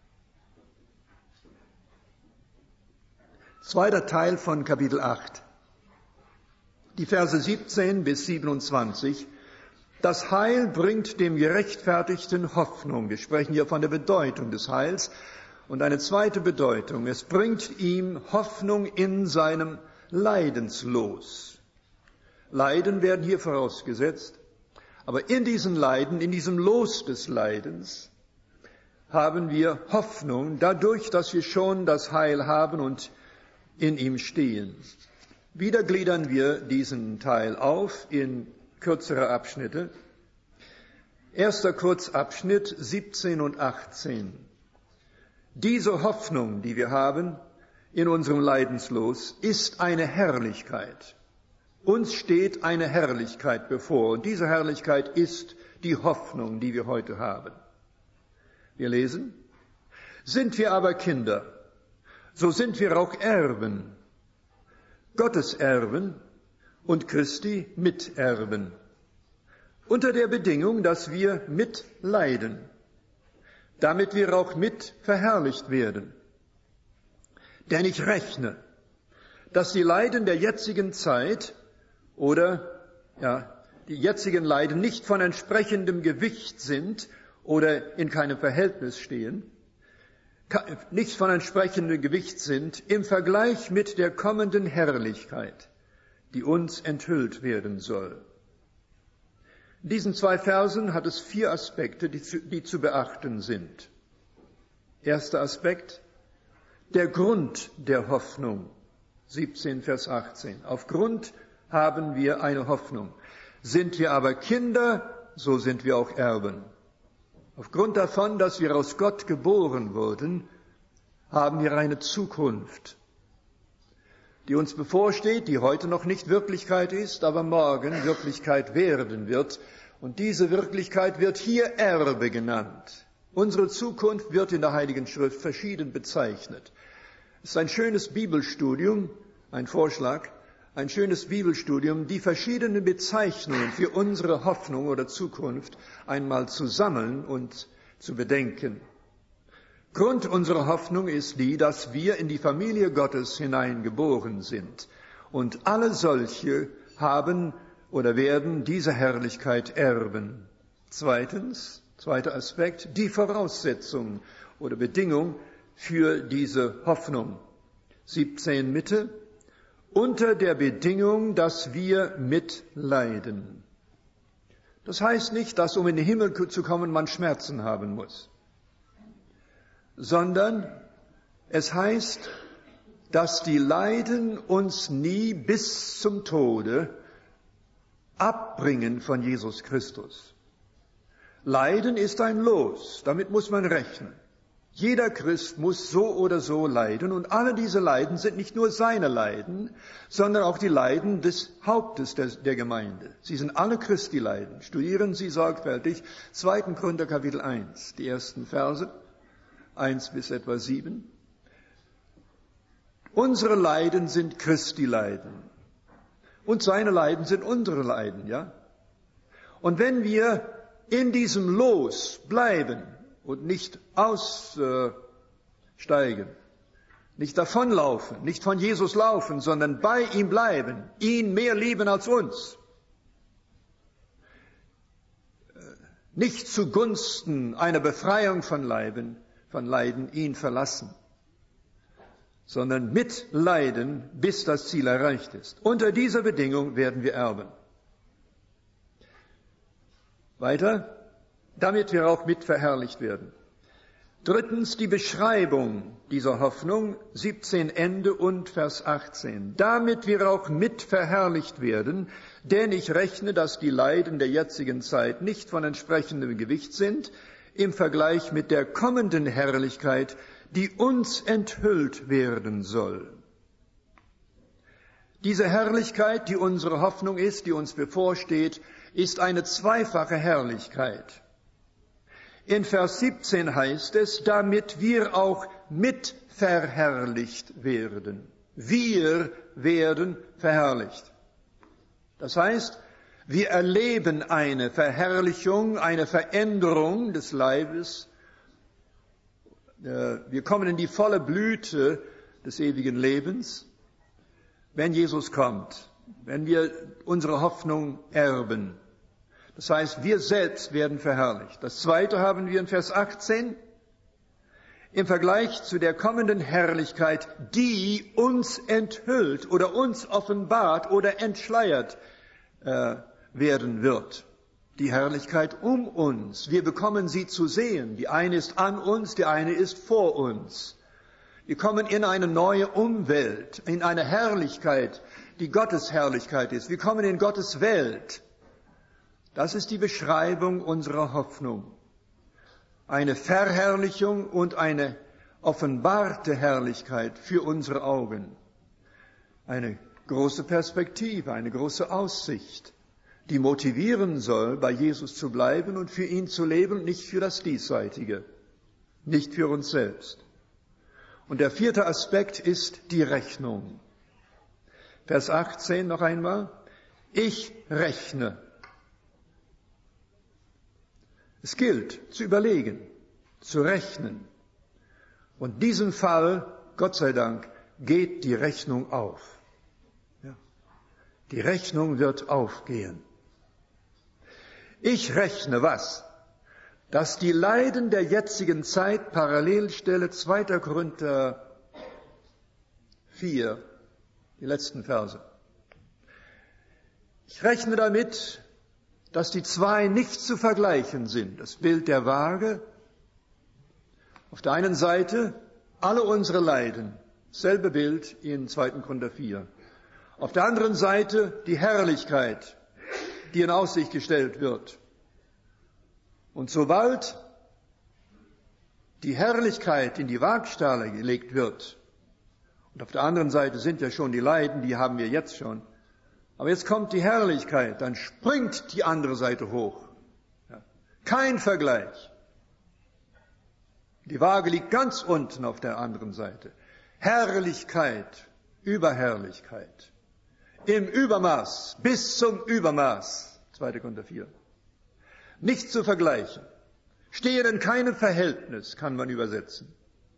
Zweiter Teil von Kapitel 8. Die Verse 17 bis 27. Das Heil bringt dem Gerechtfertigten Hoffnung. Wir sprechen hier von der Bedeutung des Heils. Und eine zweite Bedeutung. Es bringt ihm Hoffnung in seinem Leidenslos. Leiden werden hier vorausgesetzt. Aber in diesen Leiden, in diesem Los des Leidens, haben wir Hoffnung dadurch, dass wir schon das Heil haben und in ihm stehen. Wieder gliedern wir diesen Teil auf in kürzere Abschnitte. Erster Kurzabschnitt 17 und 18. Diese Hoffnung, die wir haben in unserem Leidenslos, ist eine Herrlichkeit. Uns steht eine Herrlichkeit bevor, und diese Herrlichkeit ist die Hoffnung, die wir heute haben. Wir lesen: Sind wir aber Kinder, so sind wir auch Erben, Gottes Erben und Christi Miterben, unter der Bedingung, dass wir mitleiden, damit wir auch mit verherrlicht werden. Denn ich rechne, dass die Leiden der jetzigen Zeit die jetzigen Leiden nicht von entsprechendem Gewicht sind oder in keinem Verhältnis stehen, nicht von entsprechendem Gewicht sind im Vergleich mit der kommenden Herrlichkeit, die uns enthüllt werden soll. In diesen 2 Versen hat es 4 Aspekte, die zu beachten sind. Erster Aspekt: der Grund der Hoffnung, 17 Vers 18. Aufgrund haben wir eine Hoffnung. Sind wir aber Kinder, so sind wir auch Erben. Aufgrund davon, dass wir aus Gott geboren wurden, haben wir eine Zukunft, die uns bevorsteht, die heute noch nicht Wirklichkeit ist, aber morgen Wirklichkeit werden wird. Und diese Wirklichkeit wird hier Erbe genannt. Unsere Zukunft wird in der Heiligen Schrift verschieden bezeichnet. Es ist ein schönes Bibelstudium, ein Vorschlag, ein schönes Bibelstudium, die verschiedenen Bezeichnungen für unsere Hoffnung oder Zukunft einmal zu sammeln und zu bedenken. Grund unserer Hoffnung ist die, dass wir in die Familie Gottes hineingeboren sind. Und alle solche haben oder werden diese Herrlichkeit erben. Zweiter Aspekt, die Voraussetzung oder Bedingung für diese Hoffnung. 17 Mitte: unter der Bedingung, dass wir mitleiden. Das heißt nicht, dass um in den Himmel zu kommen, man Schmerzen haben muss, sondern es heißt, dass die Leiden uns nie bis zum Tode abbringen von Jesus Christus. Leiden ist ein Los, damit muss man rechnen. Jeder Christ muss so oder so leiden, und alle diese Leiden sind nicht nur seine Leiden, sondern auch die Leiden des Hauptes der Gemeinde. Sie sind alle Christi-Leiden. Studieren Sie sorgfältig 2. Korinther Kapitel 1, die ersten Verse, 1 bis etwa 7. Unsere Leiden sind Christi-Leiden. Und seine Leiden sind unsere Leiden, ja? Und wenn wir in diesem Los bleiben und nicht aussteigen, nicht davonlaufen, nicht von Jesus laufen, sondern bei ihm bleiben, ihn mehr lieben als uns, nicht zugunsten einer Befreiung von Leiden ihn verlassen, sondern mitleiden, bis das Ziel erreicht ist. Unter dieser Bedingung werden wir erben. Weiter, damit wir auch mit verherrlicht werden. Drittens, die Beschreibung dieser Hoffnung, 17 Ende und Vers 18. Damit wir auch mit verherrlicht werden, denn ich rechne, dass die Leiden der jetzigen Zeit nicht von entsprechendem Gewicht sind, im Vergleich mit der kommenden Herrlichkeit, die uns enthüllt werden soll. Diese Herrlichkeit, die unsere Hoffnung ist, die uns bevorsteht, ist eine zweifache Herrlichkeit. In Vers 17 heißt es, damit wir auch mit verherrlicht werden. Wir werden verherrlicht. Das heißt, wir erleben eine Verherrlichung, eine Veränderung des Leibes. Wir kommen in die volle Blüte des ewigen Lebens, wenn Jesus kommt, wenn wir unsere Hoffnung erben. Das heißt, wir selbst werden verherrlicht. Das Zweite haben wir in Vers 18. Im Vergleich zu der kommenden Herrlichkeit, die uns enthüllt oder uns offenbart oder entschleiert werden wird. Die Herrlichkeit um uns. Wir bekommen sie zu sehen. Die eine ist an uns, die eine ist vor uns. Wir kommen in eine neue Umwelt, in eine Herrlichkeit, die Gottes Herrlichkeit ist. Wir kommen in Gottes Welt. Das ist die Beschreibung unserer Hoffnung. Eine Verherrlichung und eine offenbarte Herrlichkeit für unsere Augen. Eine große Perspektive, eine große Aussicht, die motivieren soll, bei Jesus zu bleiben und für ihn zu leben, nicht für das Diesseitige, nicht für uns selbst. Und der vierte Aspekt ist die Rechnung. Vers 18 noch einmal. Ich rechne. Es gilt zu überlegen, zu rechnen. Und in diesem Fall, Gott sei Dank, geht die Rechnung auf. Ja. Die Rechnung wird aufgehen. Ich rechne was? Dass die Leiden der jetzigen Zeit, Parallelstelle 2. Korinther 4, die letzten Verse. Ich rechne damit, dass die zwei nicht zu vergleichen sind. Das Bild der Waage. Auf der einen Seite alle unsere Leiden. Selbe Bild in 2. Korinther 4. Auf der anderen Seite die Herrlichkeit, die in Aussicht gestellt wird. Und sobald die Herrlichkeit in die Waagschale gelegt wird, und auf der anderen Seite sind ja schon die Leiden, die haben wir jetzt schon, aber jetzt kommt die Herrlichkeit, dann springt die andere Seite hoch. Ja. Kein Vergleich. Die Waage liegt ganz unten auf der anderen Seite. Herrlichkeit über Herrlichkeit. Im Übermaß, bis zum Übermaß. 2. Korinther 4. Nicht zu vergleichen. Stehen in keinem Verhältnis, kann man übersetzen.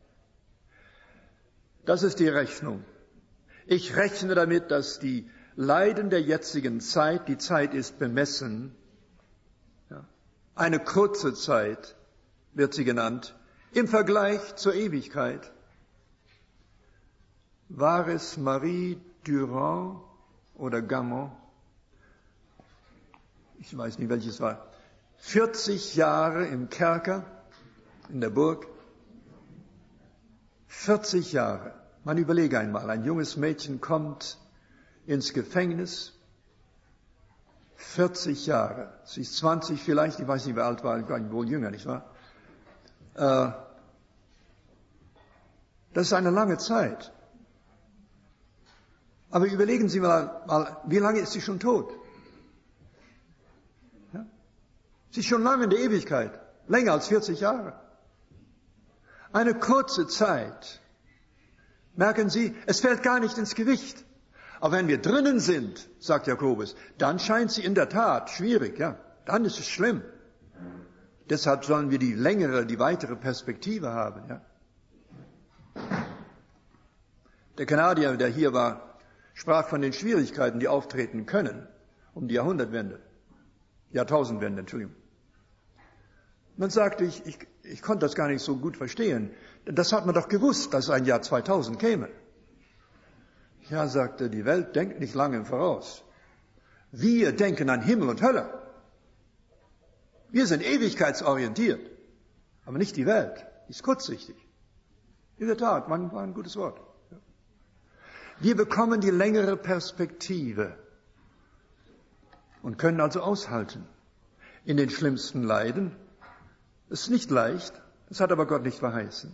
Das ist die Rechnung. Ich rechne damit, dass die Leiden der jetzigen Zeit, die Zeit ist bemessen, ja, eine kurze Zeit wird sie genannt, im Vergleich zur Ewigkeit. War es Marie Durand oder Gammon? Ich weiß nicht, welches war. 40 Jahre im Kerker, in der Burg. 40 Jahre. Man überlege einmal, ein junges Mädchen kommt ins Gefängnis. 40 Jahre. Sie ist 20 vielleicht, ich weiß nicht, wie alt war, wohl jünger, nicht wahr? Das ist eine lange Zeit. Aber überlegen Sie mal, wie lange ist sie schon tot? Ja? Sie ist schon lange in der Ewigkeit, länger als 40 Jahre. Eine kurze Zeit. Merken Sie, es fällt gar nicht ins Gewicht. Aber wenn wir drinnen sind, sagt Jakobus, dann scheint sie in der Tat schwierig, ja. Dann ist es schlimm. Deshalb sollen wir die weitere Perspektive haben, ja. Der Kanadier, der hier war, sprach von den Schwierigkeiten, die auftreten können, um die Jahrtausendwende, Entschuldigung. Man sagte, ich konnte das gar nicht so gut verstehen. Das hat man doch gewusst, dass ein Jahr 2000 käme. Ja, sagte, die Welt denkt nicht lange im Voraus. Wir denken an Himmel und Hölle. Wir sind ewigkeitsorientiert. Aber nicht die Welt. Die ist kurzsichtig. In der Tat, war ein gutes Wort. Wir bekommen die längere Perspektive und können also aushalten in den schlimmsten Leiden. Es ist nicht leicht, das hat aber Gott nicht verheißen.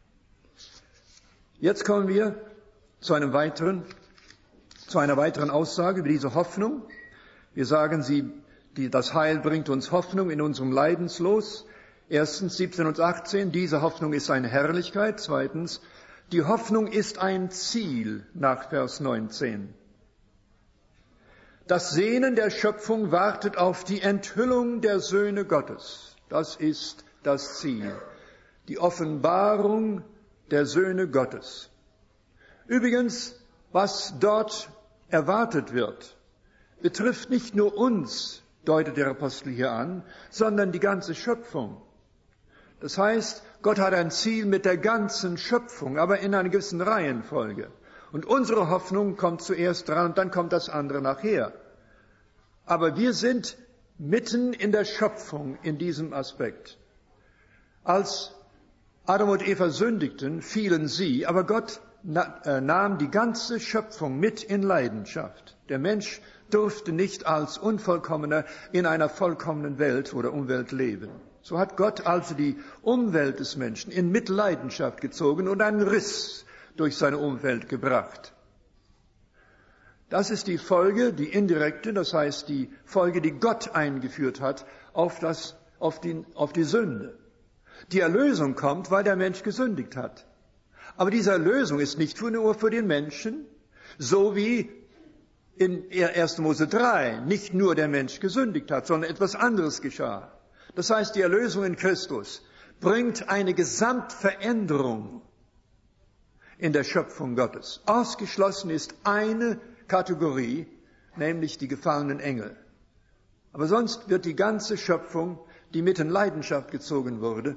Jetzt kommen wir zu einer weiteren Aussage über diese Hoffnung. Wir sagen das Heil bringt uns Hoffnung in unserem Leidenslos. Erstens 17 und 18, diese Hoffnung ist eine Herrlichkeit. Zweitens, die Hoffnung ist ein Ziel nach Vers 19. Das Sehnen der Schöpfung wartet auf die Enthüllung der Söhne Gottes. Das ist das Ziel. Die Offenbarung der Söhne Gottes. Übrigens, was dort erwartet wird, betrifft nicht nur uns, deutet der Apostel hier an, sondern die ganze Schöpfung. Das heißt, Gott hat ein Ziel mit der ganzen Schöpfung, aber in einer gewissen Reihenfolge. Und unsere Hoffnung kommt zuerst dran und dann kommt das andere nachher. Aber wir sind mitten in der Schöpfung in diesem Aspekt. Als Adam und Eva sündigten, fielen sie, aber Gott nahm die ganze Schöpfung mit in Leidenschaft. Der Mensch durfte nicht als Unvollkommener in einer vollkommenen Welt oder Umwelt leben. So hat Gott also die Umwelt des Menschen in Mitleidenschaft gezogen und einen Riss durch seine Umwelt gebracht. Das ist die Folge, die indirekte, das heißt die Folge, die Gott eingeführt hat auf die Sünde. Die Erlösung kommt, weil der Mensch gesündigt hat. Aber diese Erlösung ist nicht nur für den Menschen, so wie in 1. Mose 3 nicht nur der Mensch gesündigt hat, sondern etwas anderes geschah. Das heißt, die Erlösung in Christus bringt eine Gesamtveränderung in der Schöpfung Gottes. Ausgeschlossen ist eine Kategorie, nämlich die gefallenen Engel. Aber sonst wird die ganze Schöpfung, die mit in Leidenschaft gezogen wurde,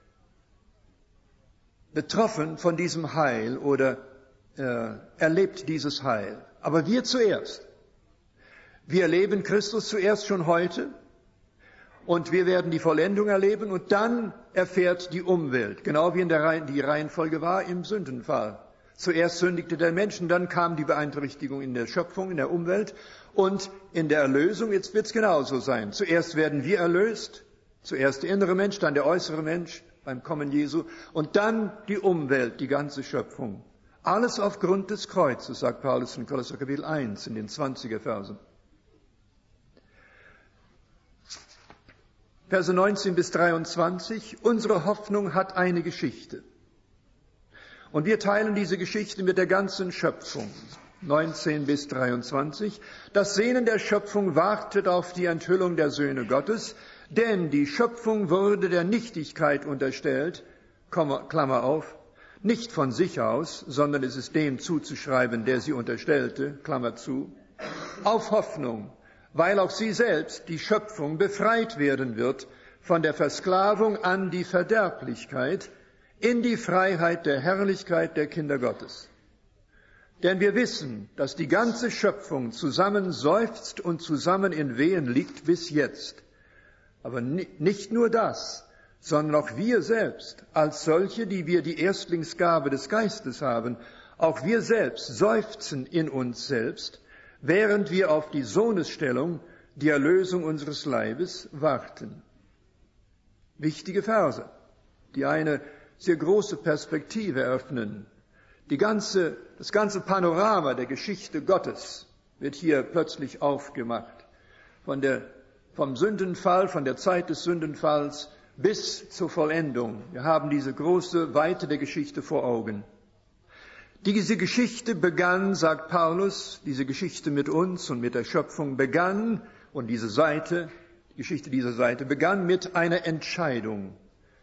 betroffen von diesem Heil oder erlebt dieses Heil. Aber wir zuerst. Wir erleben Christus zuerst schon heute und wir werden die Vollendung erleben und dann erfährt die Umwelt, genau wie die Reihenfolge war im Sündenfall. Zuerst sündigte der Mensch, dann kam die Beeinträchtigung in der Schöpfung, in der Umwelt und in der Erlösung, jetzt wird es genauso sein. Zuerst werden wir erlöst, zuerst der innere Mensch, dann der äußere Mensch beim Kommen Jesu und dann die Umwelt, die ganze Schöpfung. Alles aufgrund des Kreuzes, sagt Paulus in Kolosser Kapitel 1 in den 20er Versen. Verse 19 bis 23. Unsere Hoffnung hat eine Geschichte. Und wir teilen diese Geschichte mit der ganzen Schöpfung. 19 bis 23. Das Sehnen der Schöpfung wartet auf die Enthüllung der Söhne Gottes, denn die Schöpfung wurde der Nichtigkeit unterstellt, Klammer auf, nicht von sich aus, sondern es ist dem zuzuschreiben, der sie unterstellte, Klammer zu, auf Hoffnung, weil auch sie selbst, die Schöpfung, befreit werden wird von der Versklavung an die Verderblichkeit in die Freiheit der Herrlichkeit der Kinder Gottes. Denn wir wissen, dass die ganze Schöpfung zusammen seufzt und zusammen in Wehen liegt bis jetzt. Aber nicht nur das, sondern auch wir selbst, als solche, die wir die Erstlingsgabe des Geistes haben, auch wir selbst seufzen in uns selbst, während wir auf die Sohnesstellung, die Erlösung unseres Leibes, warten. Wichtige Verse, die eine sehr große Perspektive eröffnen. Das ganze Panorama der Geschichte Gottes wird hier plötzlich aufgemacht. Vom Sündenfall, von der Zeit des Sündenfalls bis zur Vollendung. Wir haben diese große Weite der Geschichte vor Augen. Diese Geschichte begann, sagt Paulus, diese Geschichte mit uns und mit der Schöpfung begann, und die Geschichte dieser Seite begann mit einer Entscheidung.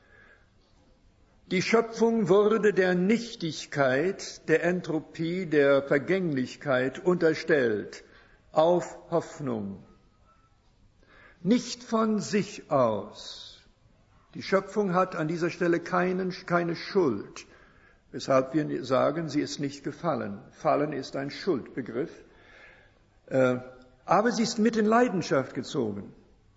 Die Schöpfung wurde der Nichtigkeit, der Entropie, der Vergänglichkeit unterstellt, auf Hoffnung. Nicht von sich aus. Die Schöpfung hat an dieser Stelle keine Schuld, weshalb wir sagen, sie ist nicht gefallen. Fallen ist ein Schuldbegriff. Aber sie ist mit in Leidenschaft gezogen.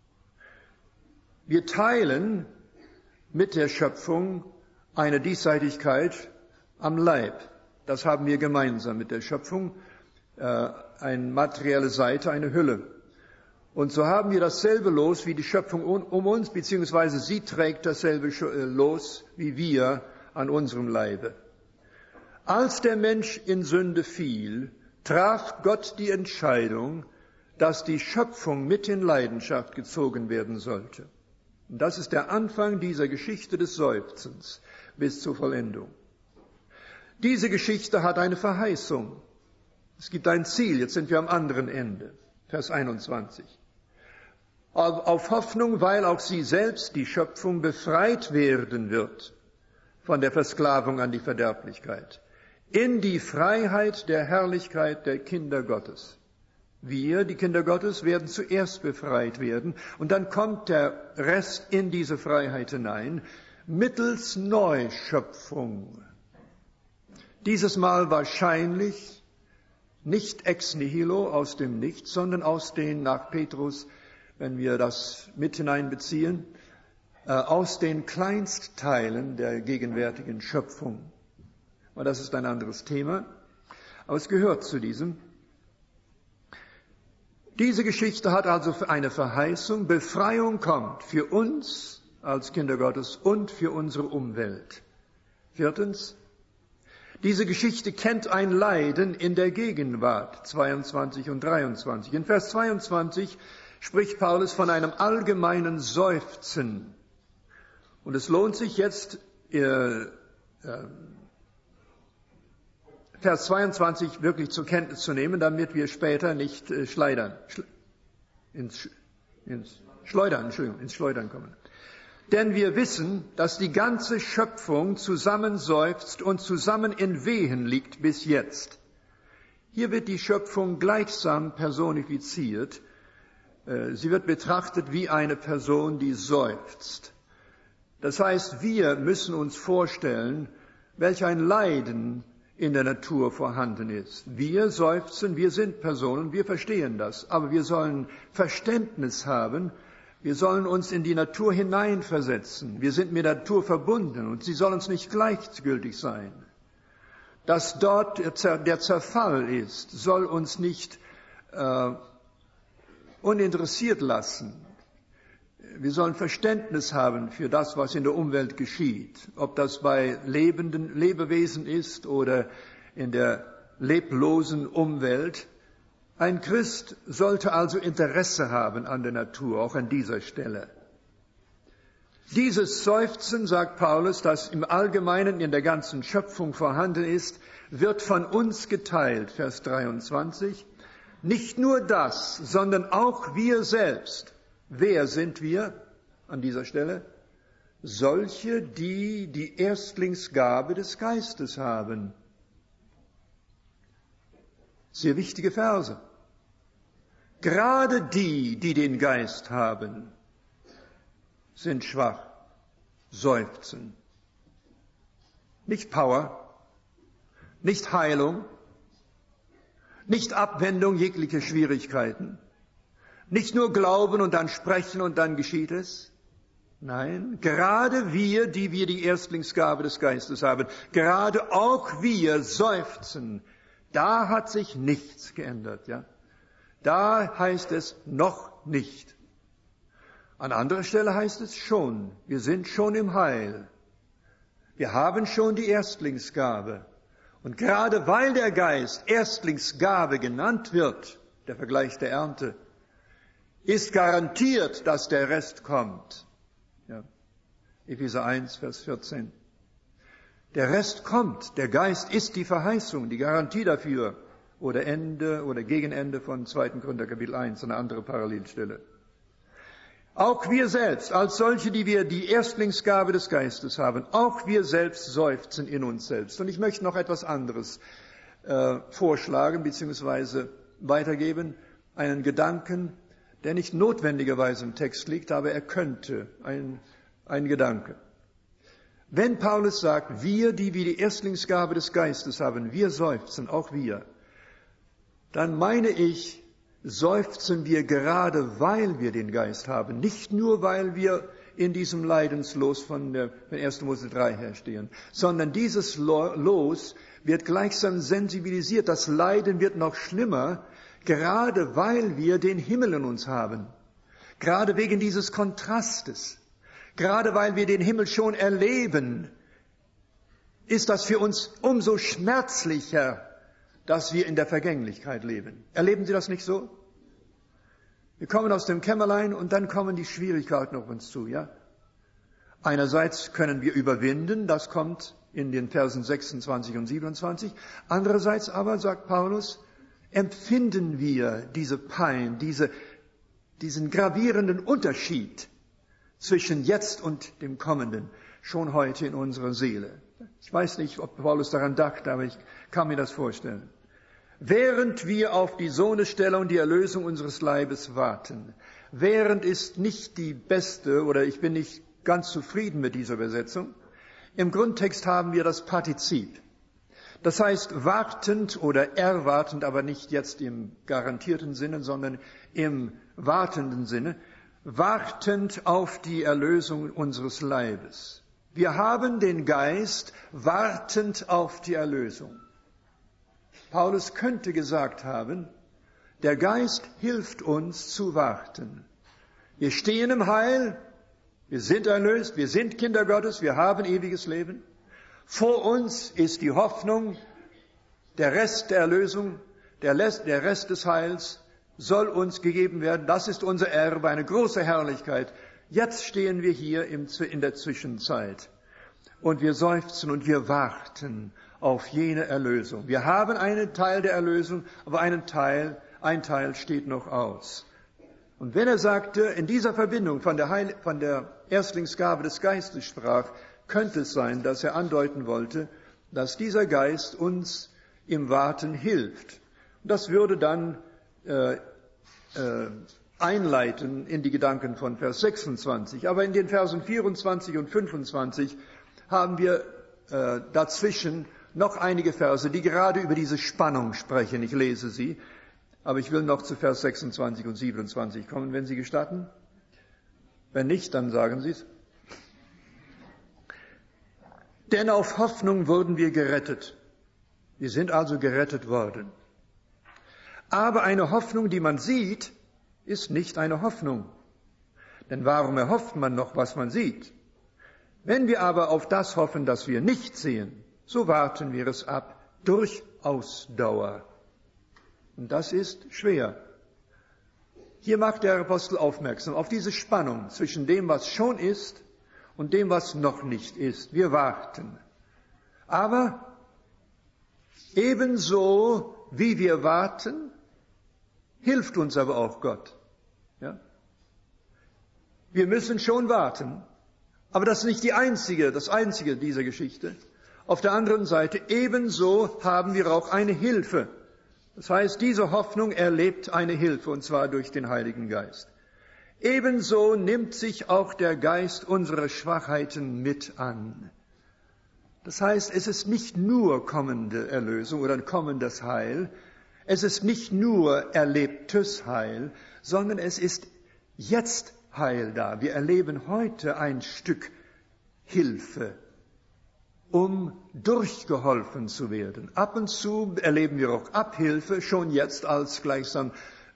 Wir teilen mit der Schöpfung eine Diesseitigkeit am Leib. Das haben wir gemeinsam mit der Schöpfung. Eine materielle Seite, eine Hülle. Und so haben wir dasselbe Los wie die Schöpfung um uns, beziehungsweise sie trägt dasselbe Los wie wir an unserem Leibe. Als der Mensch in Sünde fiel, traf Gott die Entscheidung, dass die Schöpfung mit in Leidenschaft gezogen werden sollte. Und das ist der Anfang dieser Geschichte des Seufzens bis zur Vollendung. Diese Geschichte hat eine Verheißung. Es gibt ein Ziel, jetzt sind wir am anderen Ende. Vers 21. Auf Hoffnung, weil auch sie selbst, die Schöpfung, befreit werden wird von der Versklavung an die Verderblichkeit, in die Freiheit der Herrlichkeit der Kinder Gottes. Wir, die Kinder Gottes, werden zuerst befreit werden und dann kommt der Rest in diese Freiheit hinein, mittels Neuschöpfung. Dieses Mal wahrscheinlich nicht ex nihilo aus dem Nichts, sondern aus den, nach Petrus, wenn wir das mit hineinbeziehen, aus den Kleinstteilen der gegenwärtigen Schöpfung. Aber das ist ein anderes Thema, aber es gehört zu diesem. Diese Geschichte hat also eine Verheißung, Befreiung kommt für uns als Kinder Gottes und für unsere Umwelt. Viertens, Diese Geschichte kennt ein Leiden in der Gegenwart, 22 und 23. In Vers 22 spricht Paulus von einem allgemeinen Seufzen. Und es lohnt sich jetzt, Vers 22 wirklich zur Kenntnis zu nehmen, damit wir später nicht ins Schleudern kommen. Denn wir wissen, dass die ganze Schöpfung zusammen seufzt und zusammen in Wehen liegt bis jetzt. Hier wird die Schöpfung gleichsam personifiziert. Sie wird betrachtet wie eine Person, die seufzt. Das heißt, wir müssen uns vorstellen, welch ein Leiden in der Natur vorhanden ist. Wir seufzen, wir sind Personen, wir verstehen das, aber wir sollen Verständnis haben. Wir sollen uns in die Natur hineinversetzen. Wir sind mit der Natur verbunden und sie soll uns nicht gleichgültig sein. Dass dort der Zerfall ist, soll uns nicht uninteressiert lassen. Wir sollen Verständnis haben für das, was in der Umwelt geschieht. Ob das bei lebenden Lebewesen ist oder in der leblosen Umwelt. Ein Christ sollte also Interesse haben an der Natur, auch an dieser Stelle. Dieses Seufzen, sagt Paulus, das im Allgemeinen in der ganzen Schöpfung vorhanden ist, wird von uns geteilt, Vers 23. Nicht nur das, sondern auch wir selbst. Wer sind wir an dieser Stelle? Solche, die die Erstlingsgabe des Geistes haben. Sehr wichtige Verse. Gerade die, die den Geist haben, sind schwach, seufzen. Nicht Power, nicht Heilung, nicht Abwendung jeglicher Schwierigkeiten, nicht nur Glauben und dann sprechen und dann geschieht es. Nein, gerade wir, die wir die Erstlingsgabe des Geistes haben, gerade auch wir seufzen. Da hat sich nichts geändert, ja. Da heißt es noch nicht. An anderer Stelle heißt es schon. Wir sind schon im Heil. Wir haben schon die Erstlingsgabe. Und gerade weil der Geist Erstlingsgabe genannt wird, der Vergleich der Ernte, ist garantiert, dass der Rest kommt. Ja. Epheser 1, Vers 14. Der Rest kommt. Der Geist ist die Verheißung, die Garantie dafür. Oder Ende oder Gegenende von 2. Korinther Kapitel 1, eine andere Parallelstelle. Auch wir selbst, als solche, die wir die Erstlingsgabe des Geistes haben, auch wir selbst seufzen in uns selbst. Und ich möchte noch etwas anderes vorschlagen bzw. weitergeben, einen Gedanken, der nicht notwendigerweise im Text liegt, aber er könnte, ein Gedanke. Wenn Paulus sagt, wir, die wir die Erstlingsgabe des Geistes haben, wir seufzen, auch wir, dann meine ich, seufzen wir gerade, weil wir den Geist haben, nicht nur, weil wir in diesem Leidenslos von 1. Mose 3 herstehen, sondern dieses Los wird gleichsam sensibilisiert, das Leiden wird noch schlimmer, gerade weil wir den Himmel in uns haben, gerade wegen dieses Kontrastes, gerade weil wir den Himmel schon erleben, ist das für uns umso schmerzlicher, dass wir in der Vergänglichkeit leben. Erleben Sie das nicht so? Wir kommen aus dem Kämmerlein und dann kommen die Schwierigkeiten auf uns zu, ja? Einerseits können wir überwinden, das kommt in den Versen 26 und 27. Andererseits aber, sagt Paulus, empfinden wir diese Pein, diesen gravierenden Unterschied zwischen jetzt und dem Kommenden schon heute in unserer Seele. Ich weiß nicht, ob Paulus daran dachte, aber ich kann mir das vorstellen. Während wir auf die Sohnesstellung und die Erlösung unseres Leibes warten, während ist nicht die beste, oder ich bin nicht ganz zufrieden mit dieser Übersetzung. Im Grundtext haben wir das Partizip. Das heißt wartend oder erwartend, aber nicht jetzt im garantierten Sinne, sondern im wartenden Sinne, wartend auf die Erlösung unseres Leibes. Wir haben den Geist wartend auf die Erlösung. Paulus könnte gesagt haben, der Geist hilft uns zu warten. Wir stehen im Heil, wir sind erlöst, wir sind Kinder Gottes, wir haben ewiges Leben. Vor uns ist die Hoffnung, der Rest der Erlösung, der Rest des Heils soll uns gegeben werden. Das ist unser Erbe, eine große Herrlichkeit. Jetzt stehen wir hier in der Zwischenzeit und wir seufzen und wir warten auf jene Erlösung. Wir haben einen Teil der Erlösung, aber ein Teil steht noch aus. Und wenn er sagte, in dieser Verbindung von der Erstlingsgabe des Geistes sprach, könnte es sein, dass er andeuten wollte, dass dieser Geist uns im Warten hilft. Und das würde dann einleiten in die Gedanken von Vers 26. Aber in den Versen 24 und 25 haben wir dazwischen noch einige Verse, die gerade über diese Spannung sprechen. Ich lese sie, aber ich will noch zu Vers 26 und 27 kommen, wenn Sie gestatten. Wenn nicht, dann sagen Sie es. Denn auf Hoffnung wurden wir gerettet. Wir sind also gerettet worden. Aber eine Hoffnung, die man sieht, ist nicht eine Hoffnung. Denn warum erhofft man noch, was man sieht? Wenn wir aber auf das hoffen, das wir nicht sehen, so warten wir es ab durch Ausdauer. Und das ist schwer. Hier macht der Apostel aufmerksam auf diese Spannung zwischen dem, was schon ist, und dem, was noch nicht ist. Wir warten. Aber ebenso wie wir warten, hilft uns aber auch Gott. Ja? Wir müssen schon warten, aber das ist nicht das einzige dieser Geschichte. Auf der anderen Seite, ebenso haben wir auch eine Hilfe. Das heißt, diese Hoffnung erlebt eine Hilfe, und zwar durch den Heiligen Geist. Ebenso nimmt sich auch der Geist unsere Schwachheiten mit an. Das heißt, es ist nicht nur kommende Erlösung oder kommendes Heil, es ist nicht nur erlebtes Heil, sondern es ist jetzt Heil da. Wir erleben heute ein Stück Hilfe, um durchgeholfen zu werden. Ab und zu erleben wir auch Abhilfe, schon jetzt als gleichsam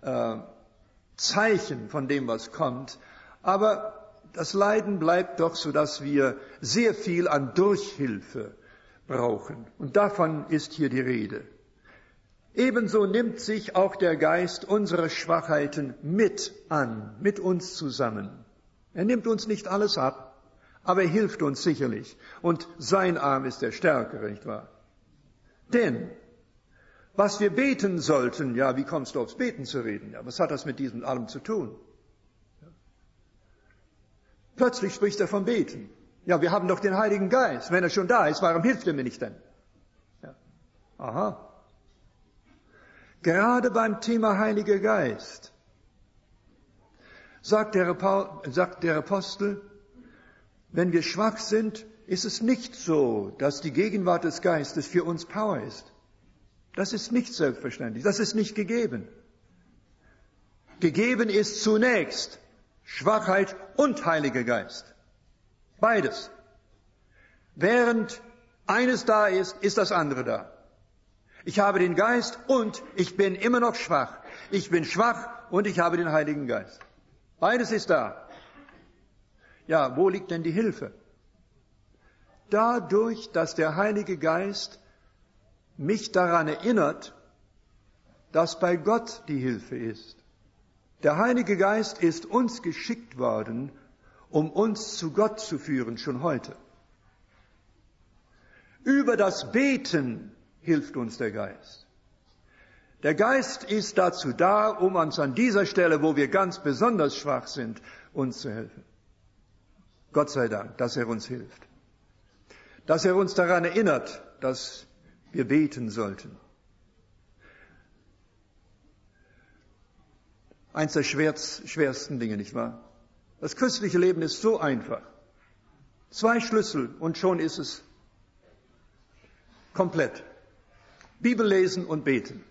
Zeichen von dem, was kommt. Aber das Leiden bleibt doch, so dass wir sehr viel an Durchhilfe brauchen. Und davon ist hier die Rede. Ebenso nimmt sich auch der Geist unsere Schwachheiten mit an, mit uns zusammen. Er nimmt uns nicht alles ab, aber er hilft uns sicherlich. Und sein Arm ist der stärkere, nicht wahr? Denn was wir beten sollten, ja, wie kommst du aufs Beten zu reden? Ja, was hat das mit diesem allem zu tun? Ja. Plötzlich spricht er vom Beten. Ja, wir haben doch den Heiligen Geist. Wenn er schon da ist, warum hilft er mir nicht denn? Ja. Aha. Gerade beim Thema Heiliger Geist sagt der Apostel, wenn wir schwach sind, ist es nicht so, dass die Gegenwart des Geistes für uns Power ist. Das ist nicht selbstverständlich, das ist nicht gegeben. Gegeben ist zunächst Schwachheit und Heiliger Geist. Beides. Während eines da ist, ist das andere da. Ich habe den Geist und ich bin immer noch schwach. Ich bin schwach und ich habe den Heiligen Geist. Beides ist da. Ja, wo liegt denn die Hilfe? Dadurch, dass der Heilige Geist mich daran erinnert, dass bei Gott die Hilfe ist. Der Heilige Geist ist uns geschickt worden, um uns zu Gott zu führen, schon heute. Über das Beten hilft uns der Geist. Der Geist ist dazu da, um uns an dieser Stelle, wo wir ganz besonders schwach sind, uns zu helfen. Gott sei Dank, dass er uns hilft. Dass er uns daran erinnert, dass wir beten sollten. Eins der schwersten Dinge, nicht wahr? Das christliche Leben ist so einfach. 2 Schlüssel und schon ist es komplett. Bibel lesen und beten.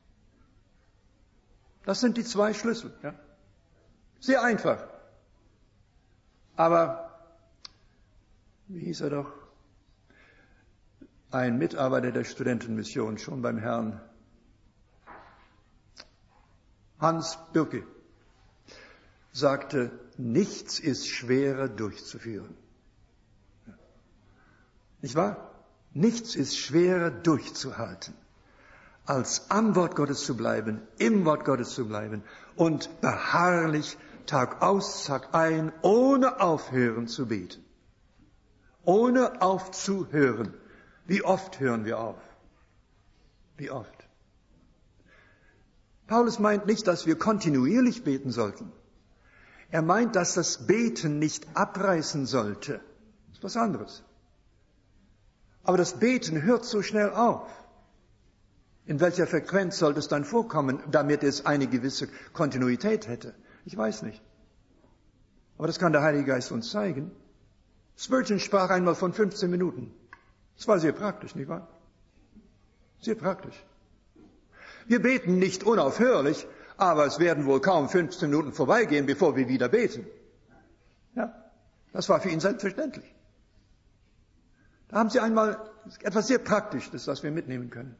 Das sind die 2 Schlüssel. Ja? Sehr einfach. Aber, wie hieß er doch? Ein Mitarbeiter der Studentenmission, schon beim Herrn Hans Birke, sagte, nichts ist schwerer durchzuführen. Nicht wahr? Nichts ist schwerer durchzuhalten, als am Wort Gottes zu bleiben, im Wort Gottes zu bleiben und beharrlich Tag aus, Tag ein, ohne aufhören zu beten. Ohne aufzuhören. Wie oft hören wir auf? Wie oft? Paulus meint nicht, dass wir kontinuierlich beten sollten. Er meint, dass das Beten nicht abreißen sollte. Das ist was anderes. Aber das Beten hört so schnell auf. In welcher Frequenz sollte es dann vorkommen, damit es eine gewisse Kontinuität hätte? Ich weiß nicht. Aber das kann der Heilige Geist uns zeigen. Spurgeon sprach einmal von 15 Minuten. Das war sehr praktisch, nicht wahr? Sehr praktisch. Wir beten nicht unaufhörlich, aber es werden wohl kaum 15 Minuten vorbeigehen, bevor wir wieder beten. Ja, das war für ihn selbstverständlich. Da haben Sie einmal etwas sehr Praktisches, das wir mitnehmen können.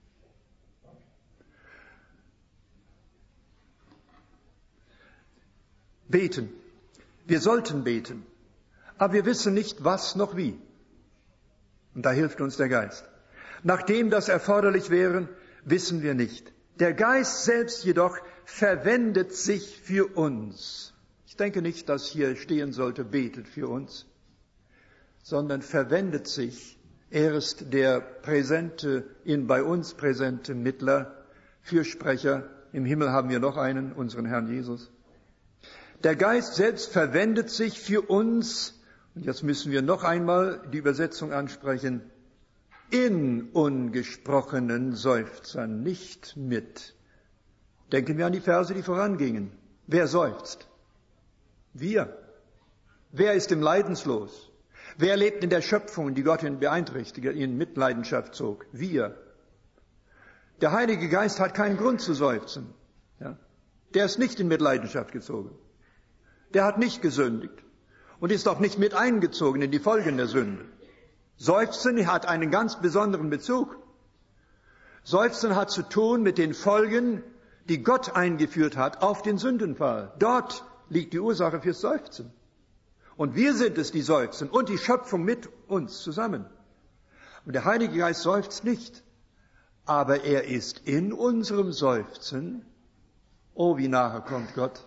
Beten. Wir sollten beten, aber wir wissen nicht, was noch wie. Und da hilft uns der Geist. Nachdem das erforderlich wäre, wissen wir nicht. Der Geist selbst jedoch verwendet sich für uns. Ich denke nicht, dass hier stehen sollte, betet für uns, sondern verwendet sich. Er ist der präsente, bei uns präsente Mittler, Fürsprecher. Im Himmel haben wir noch einen, unseren Herrn Jesus. Der Geist selbst verwendet sich für uns, und jetzt müssen wir noch einmal die Übersetzung ansprechen, in ungesprochenen Seufzern, nicht mit. Denken wir an die Verse, die vorangingen. Wer seufzt? Wir. Wer ist im Leidenslos? Wer lebt in der Schöpfung, die Gott ihn beeinträchtigte, in Mitleidenschaft zog? Wir. Der Heilige Geist hat keinen Grund zu seufzen. Ja? Der ist nicht in Mitleidenschaft gezogen. Der hat nicht gesündigt und ist auch nicht mit eingezogen in die Folgen der Sünde. Seufzen hat einen ganz besonderen Bezug. Seufzen hat zu tun mit den Folgen, die Gott eingeführt hat auf den Sündenfall. Dort liegt die Ursache fürs Seufzen. Und wir sind es, die seufzen und die Schöpfung mit uns zusammen. Und der Heilige Geist seufzt nicht, aber er ist in unserem Seufzen. Oh, wie nahe kommt Gott.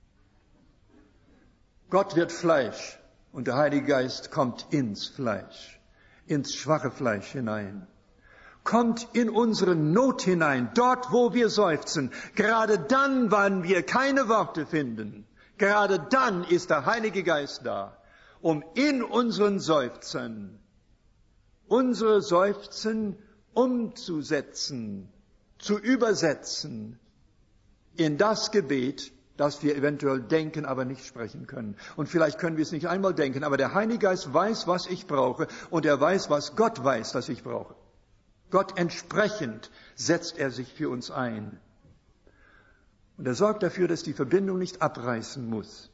Gott wird Fleisch und der Heilige Geist kommt ins Fleisch, ins schwache Fleisch hinein. Kommt in unsere Not hinein, dort wo wir seufzen. Gerade dann, wann wir keine Worte finden, gerade dann ist der Heilige Geist da, um in unseren Seufzen, unsere Seufzen umzusetzen, zu übersetzen in das Gebet, das wir eventuell denken, aber nicht sprechen können. Und vielleicht können wir es nicht einmal denken, aber der Heilige Geist weiß, was ich brauche, und er weiß, was Gott weiß, dass ich brauche. Gott entsprechend setzt er sich für uns ein. Und er sorgt dafür, dass die Verbindung nicht abreißen muss.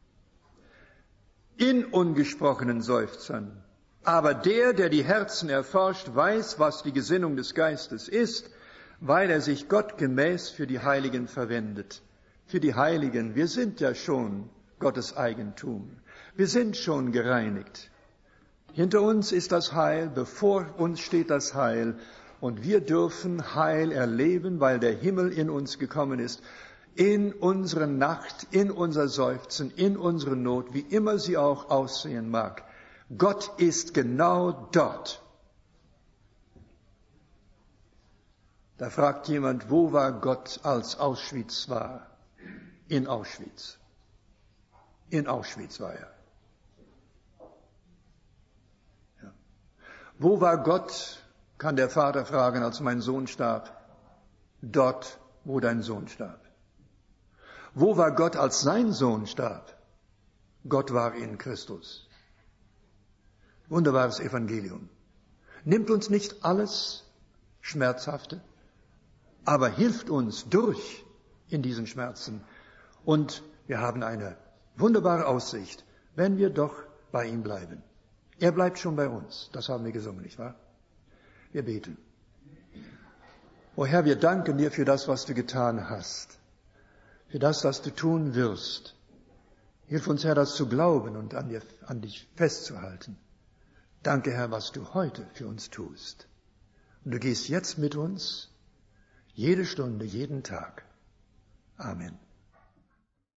In ungesprochenen Seufzern. Aber der die Herzen erforscht, weiß, was die Gesinnung des Geistes ist, weil er sich Gott gemäß für die Heiligen verwendet. Für die Heiligen, wir sind ja schon Gottes Eigentum. Wir sind schon gereinigt. Hinter uns ist das Heil, bevor uns steht das Heil. Und wir dürfen Heil erleben, weil der Himmel in uns gekommen ist. In unsere Nacht, in unser Seufzen, in unsere Not, wie immer sie auch aussehen mag. Gott ist genau dort. Da fragt jemand, wo war Gott, als Auschwitz war? In Auschwitz. In Auschwitz war er. Ja. Wo war Gott, kann der Vater fragen, als mein Sohn starb? Dort, wo dein Sohn starb. Wo war Gott, als sein Sohn starb? Gott war in Christus. Wunderbares Evangelium. Nimmt uns nicht alles Schmerzhafte, aber hilft uns durch in diesen Schmerzen. Und wir haben eine wunderbare Aussicht, wenn wir doch bei ihm bleiben. Er bleibt schon bei uns. Das haben wir gesungen, nicht wahr? Wir beten. O Herr, wir danken dir für das, was du getan hast. Für das, was du tun wirst. Hilf uns, Herr, das zu glauben und an dich festzuhalten. Danke, Herr, was du heute für uns tust. Und du gehst jetzt mit uns, jede Stunde, jeden Tag. Amen.